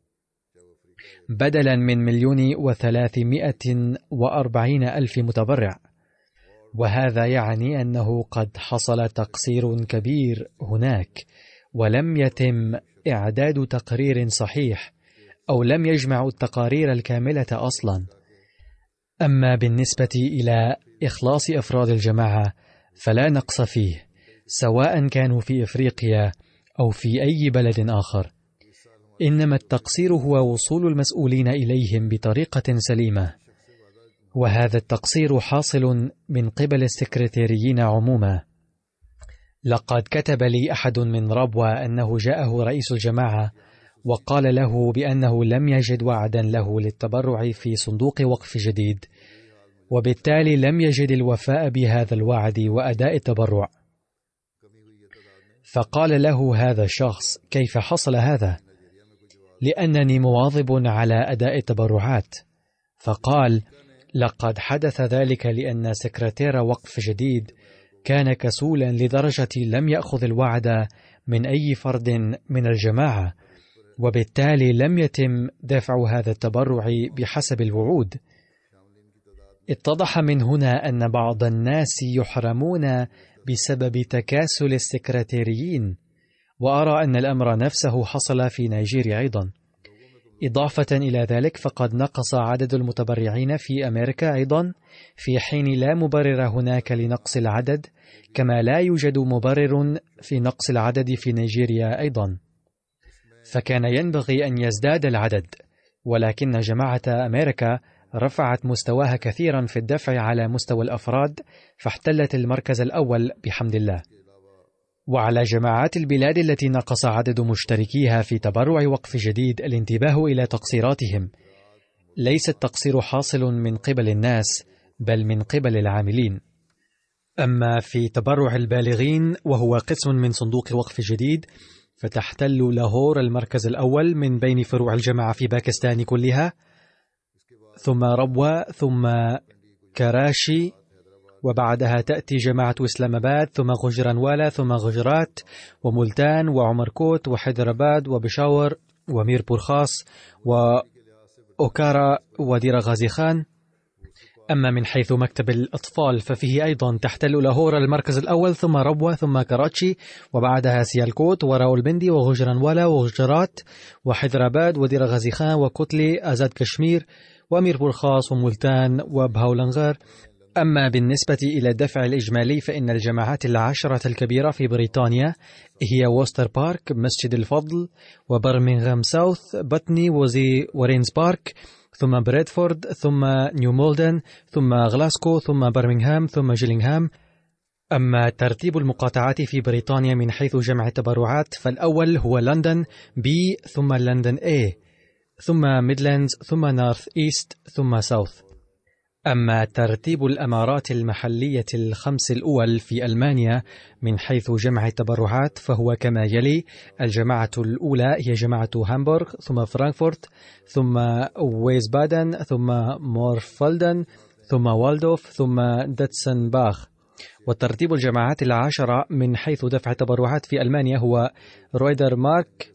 بدلا من مليون وثلاثمائة وأربعين ألف متبرع. وهذا يعني أنه قد حصل تقصير كبير هناك، ولم يتم إعداد تقرير صحيح أو لم يجمعوا التقارير الكاملة أصلا. أما بالنسبة إلى إخلاص أفراد الجماعة فلا نقص فيه، سواء كانوا في إفريقيا أو في أي بلد آخر، إنما التقصير هو وصول المسؤولين إليهم بطريقة سليمة، وهذا التقصير حاصل من قبل السكرتيريين عموما. لقد كتب لي أحد من ربوة أنه جاءه رئيس الجماعة وقال له بأنه لم يجد وعدا له للتبرع في صندوق وقف جديد، وبالتالي لم يجد الوفاء بهذا الوعد وأداء التبرع. فقال له هذا الشخص: كيف حصل هذا؟ لأنني مواظب على أداء التبرعات. فقال: لقد حدث ذلك لأن سكرتير وقف جديد كان كسولا لدرجة لم يأخذ الوعد من أي فرد من الجماعة، وبالتالي لم يتم دفع هذا التبرع بحسب الوعود. اتضح من هنا أن بعض الناس يحرمون بسبب تكاسل السكرتيريين، وأرى أن الأمر نفسه حصل في نيجيريا أيضا. إضافة إلى ذلك فقد نقص عدد المتبرعين في أمريكا أيضا، في حين لا مبرر هناك لنقص العدد، كما لا يوجد مبرر في نقص العدد في نيجيريا أيضا. فكان ينبغي أن يزداد العدد، ولكن جماعة أمريكا رفعت مستواها كثيرا في الدفع على مستوى الأفراد، فاحتلت المركز الأول بحمد الله. وعلى جماعات البلاد التي نقص عدد مشتركيها في تبرع وقف جديد الانتباه إلى تقصيراتهم. ليس التقصير حاصل من قبل الناس، بل من قبل العاملين. أما في تبرع البالغين وهو قسم من صندوق وقف جديد، فتحتل لاهور المركز الأول من بين فروع الجماعة في باكستان كلها، ثم ربوة، ثم كراشي، وبعدها تأتي جماعة إسلام آباد، ثم غجرانوالا، ثم غجرات وملتان وعمركوت وحيدراباد وبشاور ومير بورخاص وأوكارا ودير غازي خان. أما من حيث مكتب الأطفال ففيه أيضا تحتل لاهور المركز الأول، ثم ربوة، ثم كراتشي، وبعدها سيالكوت وراولبندي وغجرانوالا وغجرات وحيدراباد ودير غازي خان وكتلي آزاد كشمير ومير بورخاص وملتان وبهاولنغار. أما بالنسبة إلى الدفع الإجمالي فإن الجماعات العشرة الكبيرة في بريطانيا هي ووستر بارك، مسجد الفضل، وبرمنغهام ساوث، بطني، وزي ورينز بارك، ثم بريدفورد، ثم نيو مولدن، ثم غلاسكو، ثم برمنغهام، ثم جيلينغهام. أما ترتيب المقاطعات في بريطانيا من حيث جمع التبرعات فالأول هو لندن بي، ثم لندن A، ثم ميدلاندز، ثم نورث إيست، ثم ساوث. أما ترتيب الأمارات المحلية الخمس الأول في ألمانيا من حيث جمع التبرعات فهو كما يلي: الجماعة الأولى هي جماعة هامبورغ، ثم فرانكفورت، ثم ويسبادن، ثم مورفالدن، ثم والدوف، ثم داتسنباخ. وترتيب الجماعات العشرة من حيث دفع التبرعات في ألمانيا هو رويدر مارك،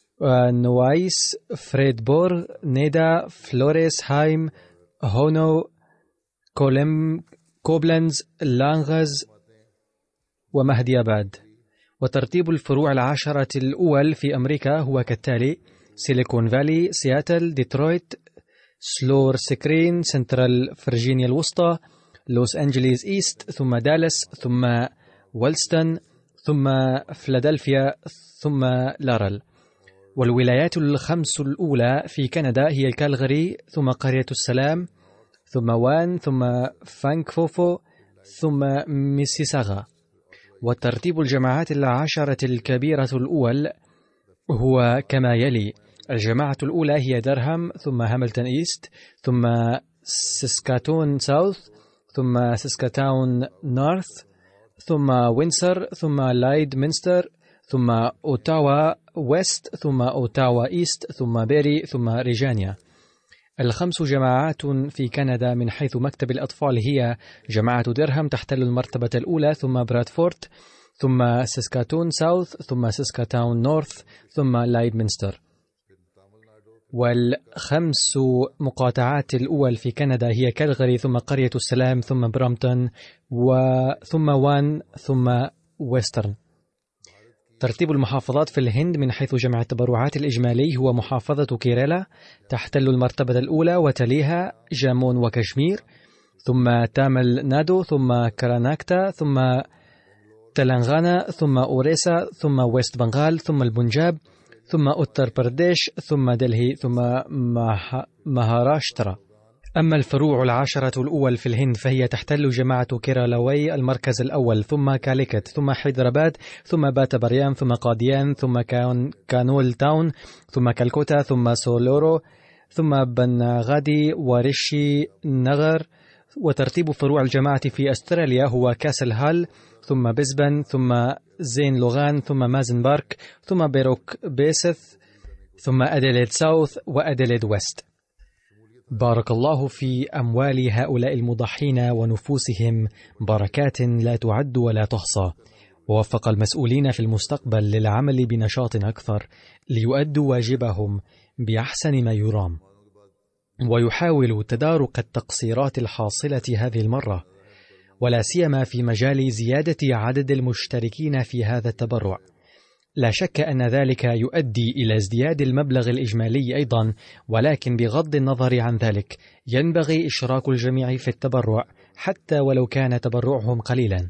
نوايس، فريدبورغ، نيدا، فلوريس هايم، هونو، كولم، كوبلنز، لانغز، ومهدي أباد. وترتيب الفروع العشرة الأول في أمريكا هو كالتالي: سيليكون فالي، سياتل، ديترويت، سلور سكرين، سنترال فرجينيا الوسطى، لوس أنجليز إيست، ثم دالاس، ثم والستون، ثم فيلادلفيا، ثم لارل. والولايات الخمس الأولى في كندا هي الكالغري، ثم قرية السلام، ثم وان، ثم فانكفوفو، ثم ميسيساغا. وترتيب الجماعات العشرة الكبيرة الأول هو كما يلي: الجماعة الأولى هي درهام، ثم هاملتون إيست، ثم سسكاتون ساوث، ثم سسكاتاون نورث، ثم وينسر، ثم لايد مينستر، ثم أوتاوا ويست، ثم أوتاوا إيست، ثم بيري، ثم ريجانيا. الخمس جماعات في كندا من حيث مكتب الأطفال هي جماعة درهام تحتل المرتبة الأولى، ثم برادفورت، ثم سسكاتون ساوث، ثم سسكاتاون نورث، ثم لايد مينستر. والخمس مقاطعات الأول في كندا هي كالغري، ثم قرية السلام، ثم برامتون، وثم وان، ثم ويسترن. ترتيب المحافظات في الهند من حيث جمع التبرعات الإجمالي هو محافظة كيرالا تحتل المرتبة الأولى وتليها جامون وكشمير، ثم تامل نادو، ثم كراناكتا، ثم تلنغانا، ثم أوريسا، ثم ويست بنغال، ثم البنجاب، ثم أوتر برديش، ثم دلهي، ثم مهاراشترا. أما الفروع العشرة الأول في الهند فهي تحتل جماعة كيرالاوي المركز الأول، ثم كاليكت، ثم حيدراباد، ثم باتا بريان، ثم قاديان، ثم كان كانول تاون، ثم كالكوتا، ثم سولورو، ثم بنغادي وريشي نغر. وترتيب فروع الجماعة في أستراليا هو كاسل هال، ثم بيسبن، ثم زين لوغان، ثم مازن بارك، ثم بيروك بيسث، ثم أديليد ساوث وأديليد ويست. بارك الله في أموال هؤلاء المضحين ونفوسهم بركات لا تعد ولا تحصى، ووفق المسؤولين في المستقبل للعمل بنشاط أكثر ليؤدوا واجبهم بأحسن ما يرام، ويحاولوا تدارك التقصيرات الحاصلة هذه المرة، ولا سيما في مجال زيادة عدد المشتركين في هذا التبرع. لا شك أن ذلك يؤدي إلى ازدياد المبلغ الإجمالي أيضا، ولكن بغض النظر عن ذلك ينبغي إشراك الجميع في التبرع حتى ولو كان تبرعهم قليلا.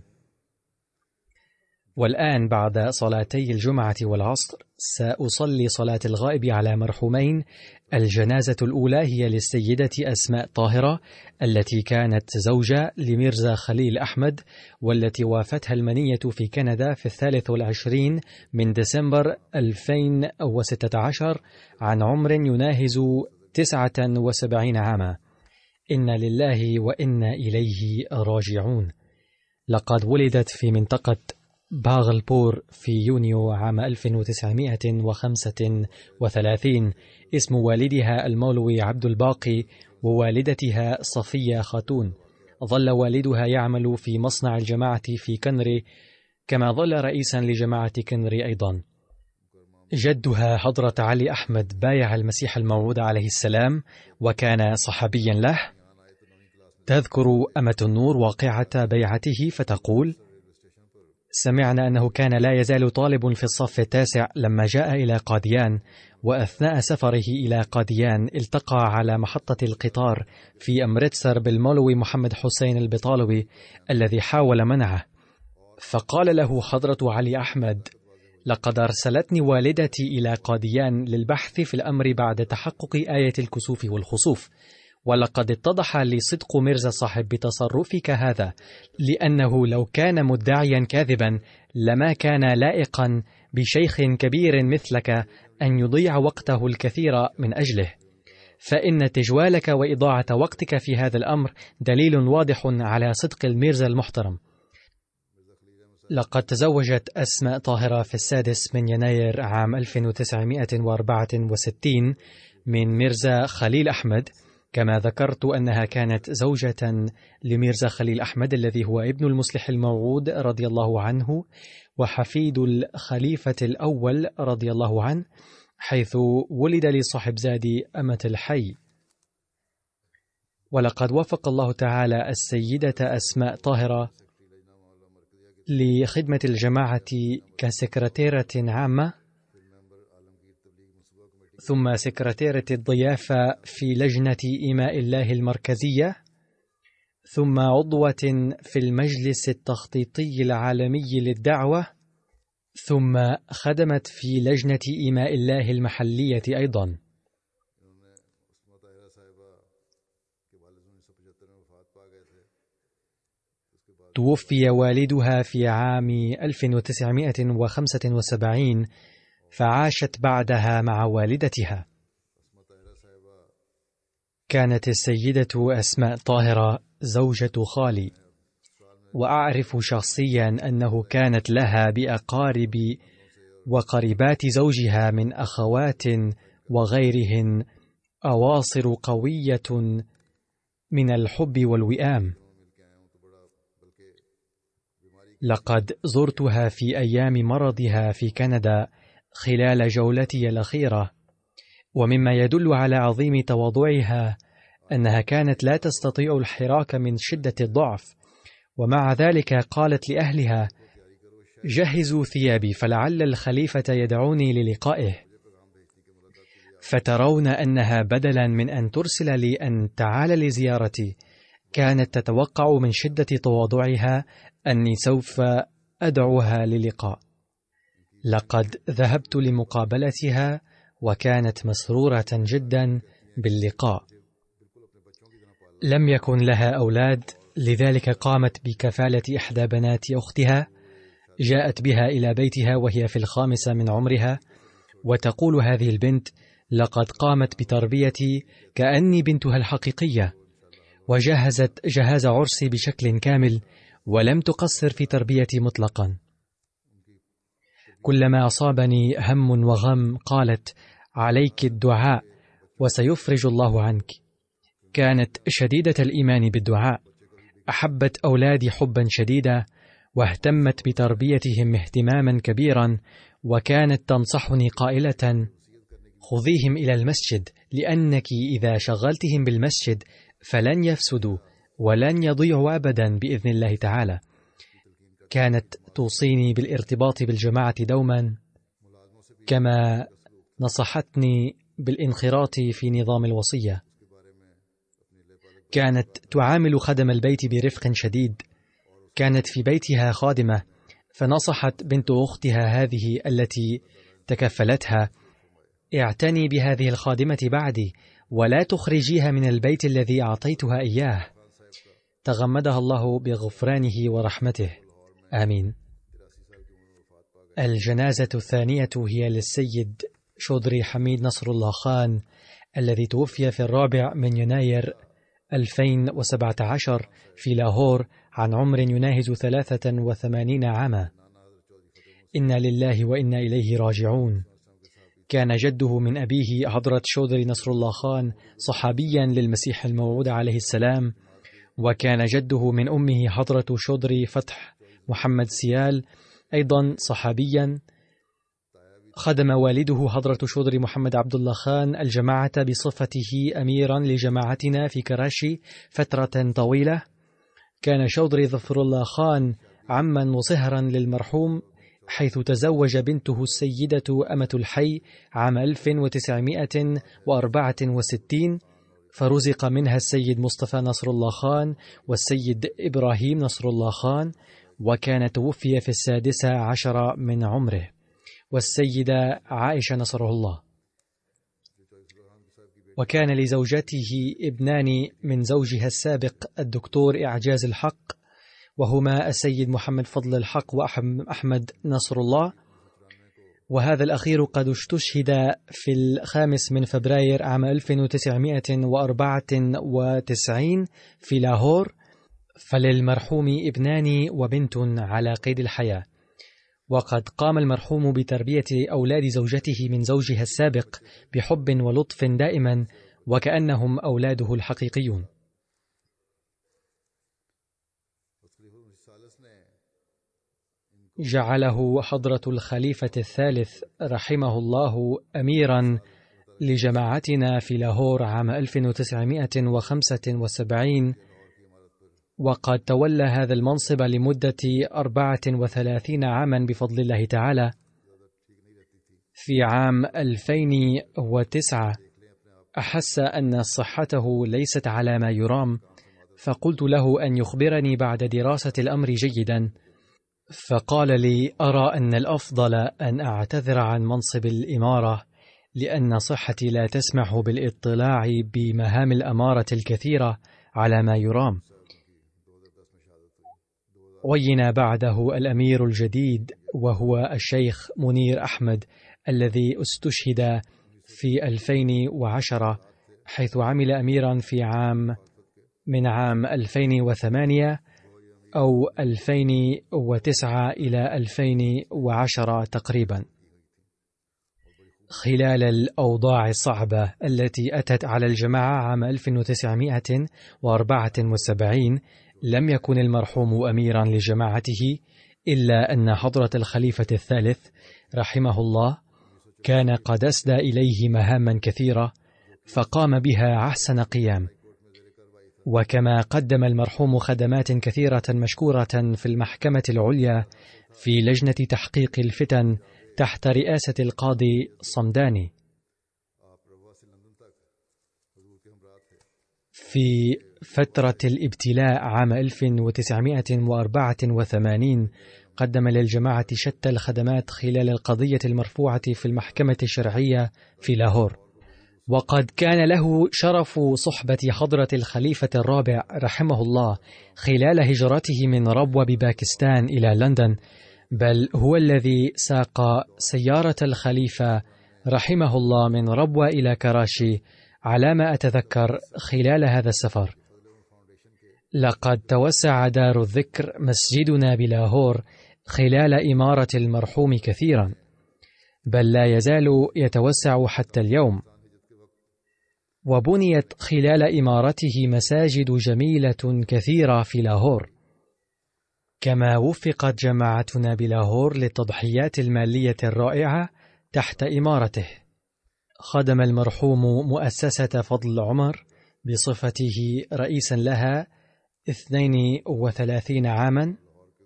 والآن بعد صلاتي الجمعة والعصر سأصلي صلاة الغائب على مرحومين. الجنازة الأولى هي للسيدة أسماء طاهرة التي كانت زوجة لميرزا خليل أحمد، والتي وافتها المنية في كندا في الثالث والعشرين من ديسمبر ألفين وستة عشر عن عمر يناهز تسعة وسبعين عاما. إنا لله وإنا إليه راجعون. لقد ولدت في منطقة باغلبور في يونيو عام ألف وتسعمائة وخمسة وثلاثين. اسم والدها المولوي عبد الباقي، ووالدتها صفية خاتون. ظل والدها يعمل في مصنع الجماعة في كنري، كما ظل رئيسا لجماعة كنري أيضا. جدها حضرة علي أحمد بايع المسيح الموعود عليه السلام وكان صحابيا له. تذكر أمة النور واقعة بيعته فتقول: سمعنا أنه كان لا يزال طالب في الصف التاسع لما جاء إلى قاديان، وأثناء سفره إلى قاديان التقى على محطة القطار في أمرتسر بالمولوي محمد حسين البطالوي الذي حاول منعه، فقال له حضرة علي أحمد: لقد أرسلتني والدتي إلى قاديان للبحث في الأمر بعد تحقق آية الكسوف والخسوف، ولقد اتضح لي صدق ميرزا صاحب بتصرفك هذا، لأنه لو كان مدعيا كاذبا لما كان لائقا بشيخ كبير مثلك أن يضيع وقته الكثير من أجله، فإن تجوالك وإضاعة وقتك في هذا الأمر دليل واضح على صدق الميرزا المحترم. لقد تزوجت أسماء طاهرة في السادس من يناير عام ألف وتسعمائة وأربعة وستين من ميرزا خليل أحمد، كما ذكرت أنها كانت زوجة لميرزا خليل أحمد الذي هو ابن المصلح الموعود رضي الله عنه وحفيد الخليفة الأول رضي الله عنه، حيث ولد لصاحب زادي أمة الحي. ولقد وفق الله تعالى السيدة أسماء طاهرة لخدمة الجماعة كسكرتيرة عامة، ثم سكرتيرة الضيافة في لجنة إيماء الله المركزية، ثم عضوة في المجلس التخطيطي العالمي للدعوة، ثم خدمت في لجنة إيماء الله المحلية أيضا. توفي والدها في عام ألف وتسعمائة وخمسة وسبعين، فعاشت بعدها مع والدتها. كانت السيدة أسماء طاهرة زوجة خالي، وأعرف شخصيا أنه كانت لها بأقارب وقريبات زوجها من أخوات وغيرهن أواصر قوية من الحب والوئام. لقد زرتها في أيام مرضها في كندا خلال جولتي الأخيرة، ومما يدل على عظيم تواضعها أنها كانت لا تستطيع الحراك من شدة الضعف، ومع ذلك قالت لأهلها: جهزوا ثيابي فلعل الخليفة يدعوني للقائه، فترون أنها بدلا من أن ترسل لي أن تعال لزيارتي كانت تتوقع من شدة تواضعها أني سوف أدعوها للقاء. لقد ذهبت لمقابلتها وكانت مسرورة جدا باللقاء. لم يكن لها أولاد، لذلك قامت بكفالة إحدى بنات أختها، جاءت بها إلى بيتها وهي في الخامسة من عمرها، وتقول هذه البنت: لقد قامت بتربيتي كأني بنتها الحقيقية، وجهزت جهاز عرسي بشكل كامل، ولم تقصر في تربيتي مطلقا. كلما أصابني هم وغم قالت: عليك الدعاء وسيفرج الله عنك. كانت شديدة الإيمان بالدعاء، أحبت أولادي حبا شديدا، واهتمت بتربيتهم اهتماما كبيرا، وكانت تنصحني قائلة: خذيهم إلى المسجد، لأنك إذا شغلتهم بالمسجد فلن يفسدوا ولن يضيعوا أبدا بإذن الله تعالى. كانت توصيني بالارتباط بالجماعة دوما، كما نصحتني بالانخراط في نظام الوصية. كانت تعامل خدم البيت برفق شديد. كانت في بيتها خادمة، فنصحت بنت أختها هذه التي تكفلتها: اعتني بهذه الخادمة بعدي، ولا تخرجيها من البيت الذي أعطيتها إياه. تغمدها الله بغفرانه ورحمته، آمين. الجنازة الثانية هي للسيد شودري حميد نصر الله خان، الذي توفي في الرابع من يناير ألفين وسبعة عشر في لاهور عن عمر يناهز ثلاثة وثمانين عاما. إنا لله وإنا إليه راجعون. كان جده من أبيه حضرة شودري نصر الله خان صحابيا للمسيح الموعود عليه السلام، وكان جده من أمه حضرة شودري فتح محمد سيال أيضا صحابيا. خدم والده حضرة شودري محمد عبد الله خان الجماعة بصفته أميرا لجماعتنا في كراشي فترة طويلة. كان شودري ظفر الله خان عما وصهرا للمرحوم، حيث تزوج بنته السيدة أمة الحي عام ألف وتسعمائة وأربعة وستين، فرزق منها السيد مصطفى نصر الله خان والسيد إبراهيم نصر الله خان، وكان توفي في السادسة عشر من عمره، والسيدة عائشة نصره الله. وكان لزوجته ابنان من زوجها السابق الدكتور إعجاز الحق، وهما السيد محمد فضل الحق وأحمد نصر الله، وهذا الأخير قد استشهد في الخامس من فبراير عام ألف وتسعمائة وأربعة وتسعين في لاهور. فللمرحوم ابنان وبنت على قيد الحياة، وقد قام المرحوم بتربية أولاد زوجته من زوجها السابق بحب ولطف دائما، وكأنهم أولاده الحقيقيون. جعله حضرة الخليفة الثالث رحمه الله أميرا لجماعتنا في لاهور عام ألف وتسعمائة وخمسة وسبعين، وقد تولى هذا المنصب لمدة أربعة وثلاثين عاما بفضل الله تعالى. في عام ألفين وتسعة أحس أن صحته ليست على ما يرام، فقلت له أن يخبرني بعد دراسة الأمر جيدا، فقال لي: أرى أن الأفضل أن أعتذر عن منصب الإمارة، لأن صحتي لا تسمح بالاطلاع بمهام الأمارة الكثيرة على ما يرام. عين بعده الأمير الجديد، وهو الشيخ منير أحمد، الذي استشهد في ألفين وعشرة، حيث عمل أميرا في عام من عام ألفين وثمانية أو ألفين وتسعة إلى ألفين وعشرة تقريبا. خلال الأوضاع الصعبة التي أتت على الجماعة عام ألف وتسعمائة وأربعة وسبعين، لم يكن المرحوم أميرا لجماعته، إلا أن حضرة الخليفة الثالث رحمه الله كان قد أسدى إليه مهاما كثيرة، فقام بها أحسن قيام. وكما قدم المرحوم خدمات كثيرة مشكورة في المحكمة العليا في لجنة تحقيق الفتن تحت رئاسة القاضي صمداني. في فترة الابتلاء عام ألف وتسعمائة وأربعة وثمانين قدم للجماعة شتى الخدمات خلال القضية المرفوعة في المحكمة الشرعية في لاهور، وقد كان له شرف صحبة حضرة الخليفة الرابع رحمه الله خلال هجرته من ربوة بباكستان إلى لندن، بل هو الذي ساق سيارة الخليفة رحمه الله من ربوة إلى كراشي على ما أتذكر خلال هذا السفر. لقد توسع دار الذكر مسجدنا بلاهور خلال إمارة المرحوم كثيرا، بل لا يزال يتوسع حتى اليوم، وبنيت خلال إمارته مساجد جميلة كثيرة في لاهور، كما وفقت جماعتنا بلاهور للتضحيات المالية الرائعة تحت إمارته. خدم المرحوم مؤسسة فضل عمر بصفته رئيسا لها اثنين وثلاثين عاما،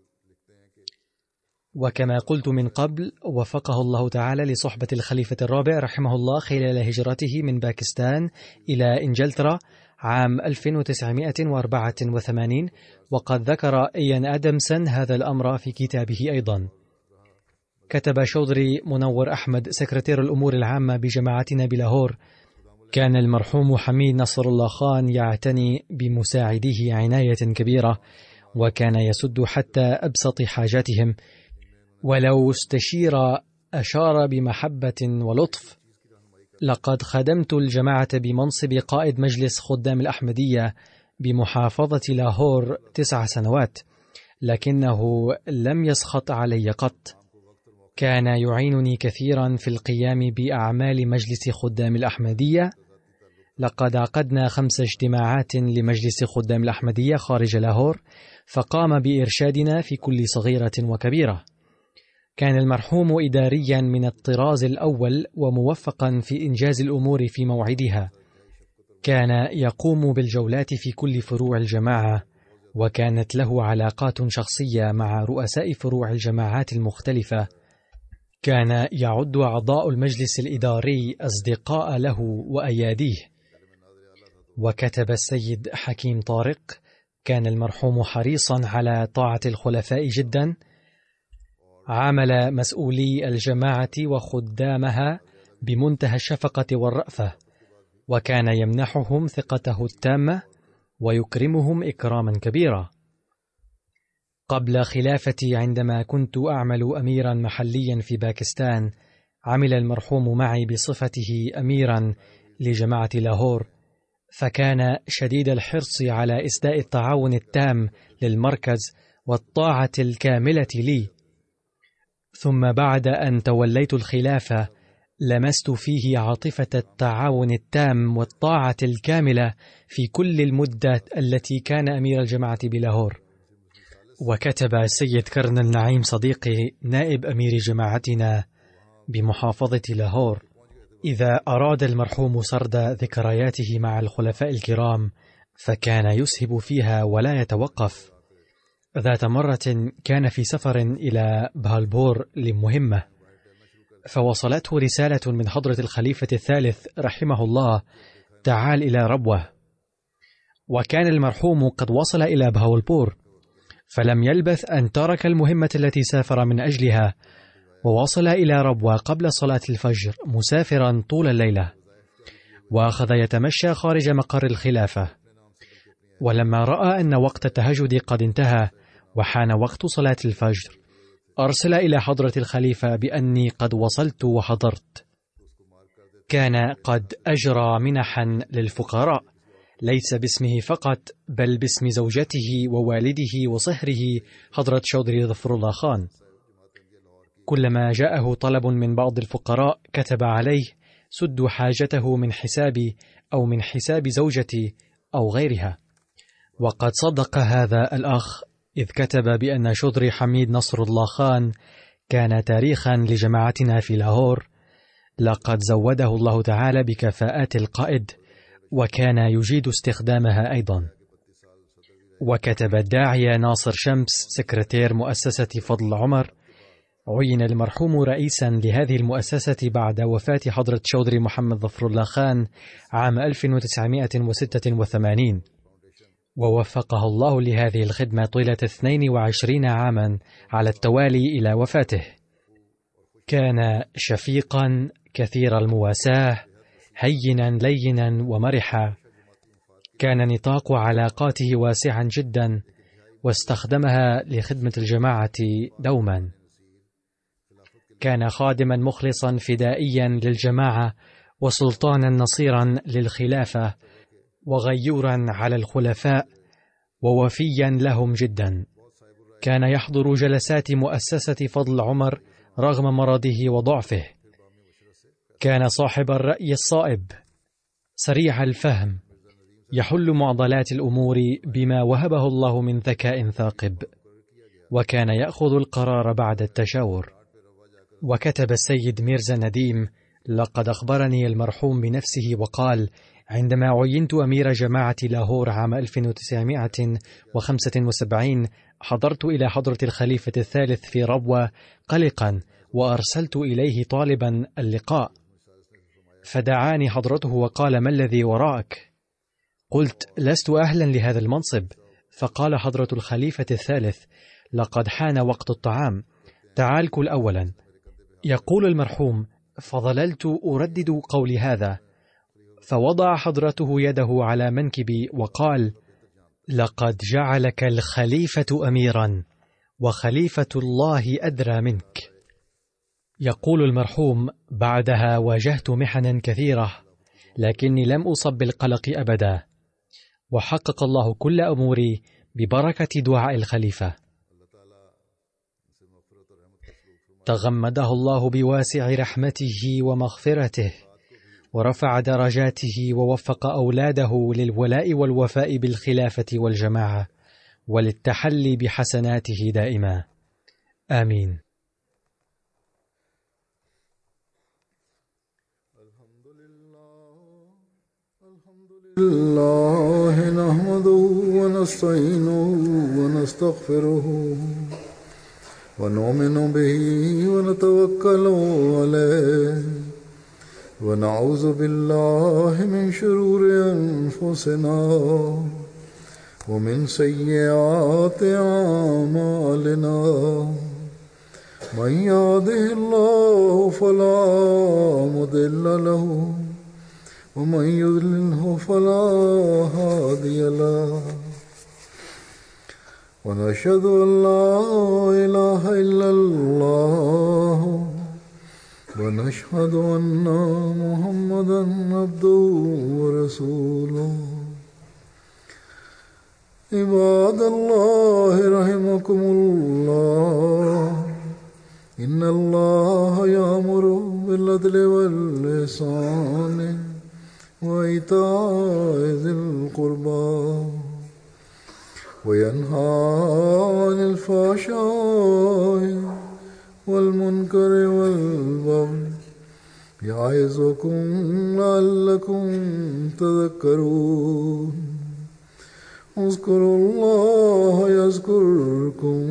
وكما قلت من قبل وفقه الله تعالى لصحبة الخليفة الرابع رحمه الله خلال هجرته من باكستان إلى إنجلترا عام ألف وتسعمائة وأربعة وثمانين، وقد ذكر إيان أدمسون هذا الأمر في كتابه أيضا. كتب شودري منور أحمد سكرتير الأمور العامة بجماعتنا بلاهور: كان المرحوم حميد نصر الله خان يعتني بمساعديه عناية كبيرة، وكان يسد حتى أبسط حاجاتهم، ولو استشير أشار بمحبة ولطف. لقد خدمت الجماعة بمنصب قائد مجلس خدام الأحمدية بمحافظة لاهور تسع سنوات، لكنه لم يسخط علي قط. كان يعينني كثيرا في القيام بأعمال مجلس خدام الأحمدية. لقد عقدنا خمس اجتماعات لمجلس خدام الأحمدية خارج لاهور، فقام بإرشادنا في كل صغيرة وكبيرة. كان المرحوم إداريا من الطراز الأول وموفقا في إنجاز الأمور في موعدها. كان يقوم بالجولات في كل فروع الجماعة، وكانت له علاقات شخصية مع رؤساء فروع الجماعات المختلفة. كان يعد أعضاء المجلس الإداري أصدقاء له وأياديه. وكتب السيد حكيم طارق: كان المرحوم حريصا على طاعة الخلفاء جدا، عامل مسؤولي الجماعة وخدامها بمنتهى الشفقة والرأفة، وكان يمنحهم ثقته التامة ويكرمهم إكراما كبيرا. قبل خلافتي عندما كنت أعمل أميرا محليا في باكستان، عمل المرحوم معي بصفته أميرا لجماعة لاهور، فكان شديد الحرص على إسداء التعاون التام للمركز والطاعة الكاملة لي. ثم بعد أن توليت الخلافة لمست فيه عاطفة التعاون التام والطاعة الكاملة في كل المدة التي كان أمير الجماعة بلاهور. وكتب السيد كرنل نعيم صديقي نائب أمير جماعتنا بمحافظة لاهور: إذا أراد المرحوم سرد ذكرياته مع الخلفاء الكرام فكان يسهب فيها ولا يتوقف. ذات مرة كان في سفر إلى بهالبور لمهمة، فوصلته رسالة من حضرة الخليفة الثالث رحمه الله: تعال إلى ربوة. وكان المرحوم قد وصل إلى بهالبور، فلم يلبث أن ترك المهمة التي سافر من أجلها ووصل إلى ربوة قبل صلاة الفجر مسافرا طول الليلة، وأخذ يتمشى خارج مقر الخلافة. ولما رأى أن وقت التهجد قد انتهى وحان وقت صلاة الفجر، أرسل إلى حضرة الخليفة بأني قد وصلت وحضرت. كان قد أجرى منحا للفقراء، ليس باسمه فقط بل باسم زوجته ووالده وصهره حضرة شودري ظفر الله خان. كلما جاءه طلب من بعض الفقراء كتب عليه: سدوا حاجته من حسابي أو من حساب زوجتي أو غيرها. وقد صدق هذا الأخ إذ كتب بأن شودري حميد نصر الله خان كان تاريخا لجماعتنا في لاهور. لقد زوده الله تعالى بكفاءات القائد، وكان يجيد استخدامها أيضا. وكتب الداعية ناصر شمس سكرتير مؤسسة فضل عمر: عين المرحوم رئيسا لهذه المؤسسة بعد وفاة حضرة شودري محمد ظفر الله خان عام ألف وتسعمائة وستة وثمانين، ووفقه الله لهذه الخدمة طيلة اثنين وعشرين عاما على التوالي إلى وفاته. كان شفيقا كثير المواساة، هينا لينا ومرحا. كان نطاق علاقاته واسعا جدا، واستخدمها لخدمة الجماعة دوما. كان خادما مخلصا فدائيا للجماعة، وسلطانا نصيرا للخلافة، وغيورا على الخلفاء، ووفيا لهم جدا. كان يحضر جلسات مؤسسة فضل عمر رغم مرضه وضعفه. كان صاحب الرأي الصائب، سريع الفهم، يحل معضلات الأمور بما وهبه الله من ذكاء ثاقب، وكان يأخذ القرار بعد التشاور. وكتب السيد ميرزا نديم: لقد أخبرني المرحوم بنفسه وقال: عندما عينت أمير جماعة لاهور عام ألف وتسعمائة وخمسة وسبعين حضرت إلى حضرة الخليفة الثالث في ربوة قلقا، وأرسلت إليه طالبا اللقاء، فدعاني حضرته وقال: ما الذي وراءك؟ قلت: لست أهلا لهذا المنصب. فقال حضرة الخليفة الثالث: لقد حان وقت الطعام، تعال كل أولا. يقول المرحوم: فظللت أردد قولي هذا، فوضع حضرته يده على منكبي وقال: لقد جعلك الخليفة أميرا، وخليفة الله أدرى منك. يقول المرحوم: بعدها واجهت محنا كثيرة، لكني لم أصب بالقلق أبدا، وحقق الله كل أموري ببركة دعاء الخليفة. تغمده الله بواسع رحمته ومغفرته، ورفع درجاته، ووفق أولاده للولاء والوفاء بالخلافة والجماعة، وللتحلي بحسناته دائما. آمين. الله نحمده ونستعينه ونستغفره ونؤمن به ونتوكل عليه ونعوذ بالله من شرور أنفسنا ومن سيئات أعمالنا. من يهده الله فلا مضل له ومن يضلله فلا هادي له. ونشهد أن لا إله إلا الله ونشهد أن محمدا عبده ورسوله. عباد الله رحمكم الله، إن الله يأمر بالعدل والإحسان وإيتاء ذي القربى وينهى عن الفحشاء والمنكر والبغي يعظكم لعلكم تذكرون. اذكروا الله يذكركم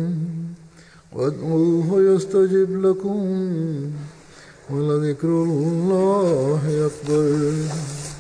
وادعوه يستجب لكم ولذكر الله أكبر.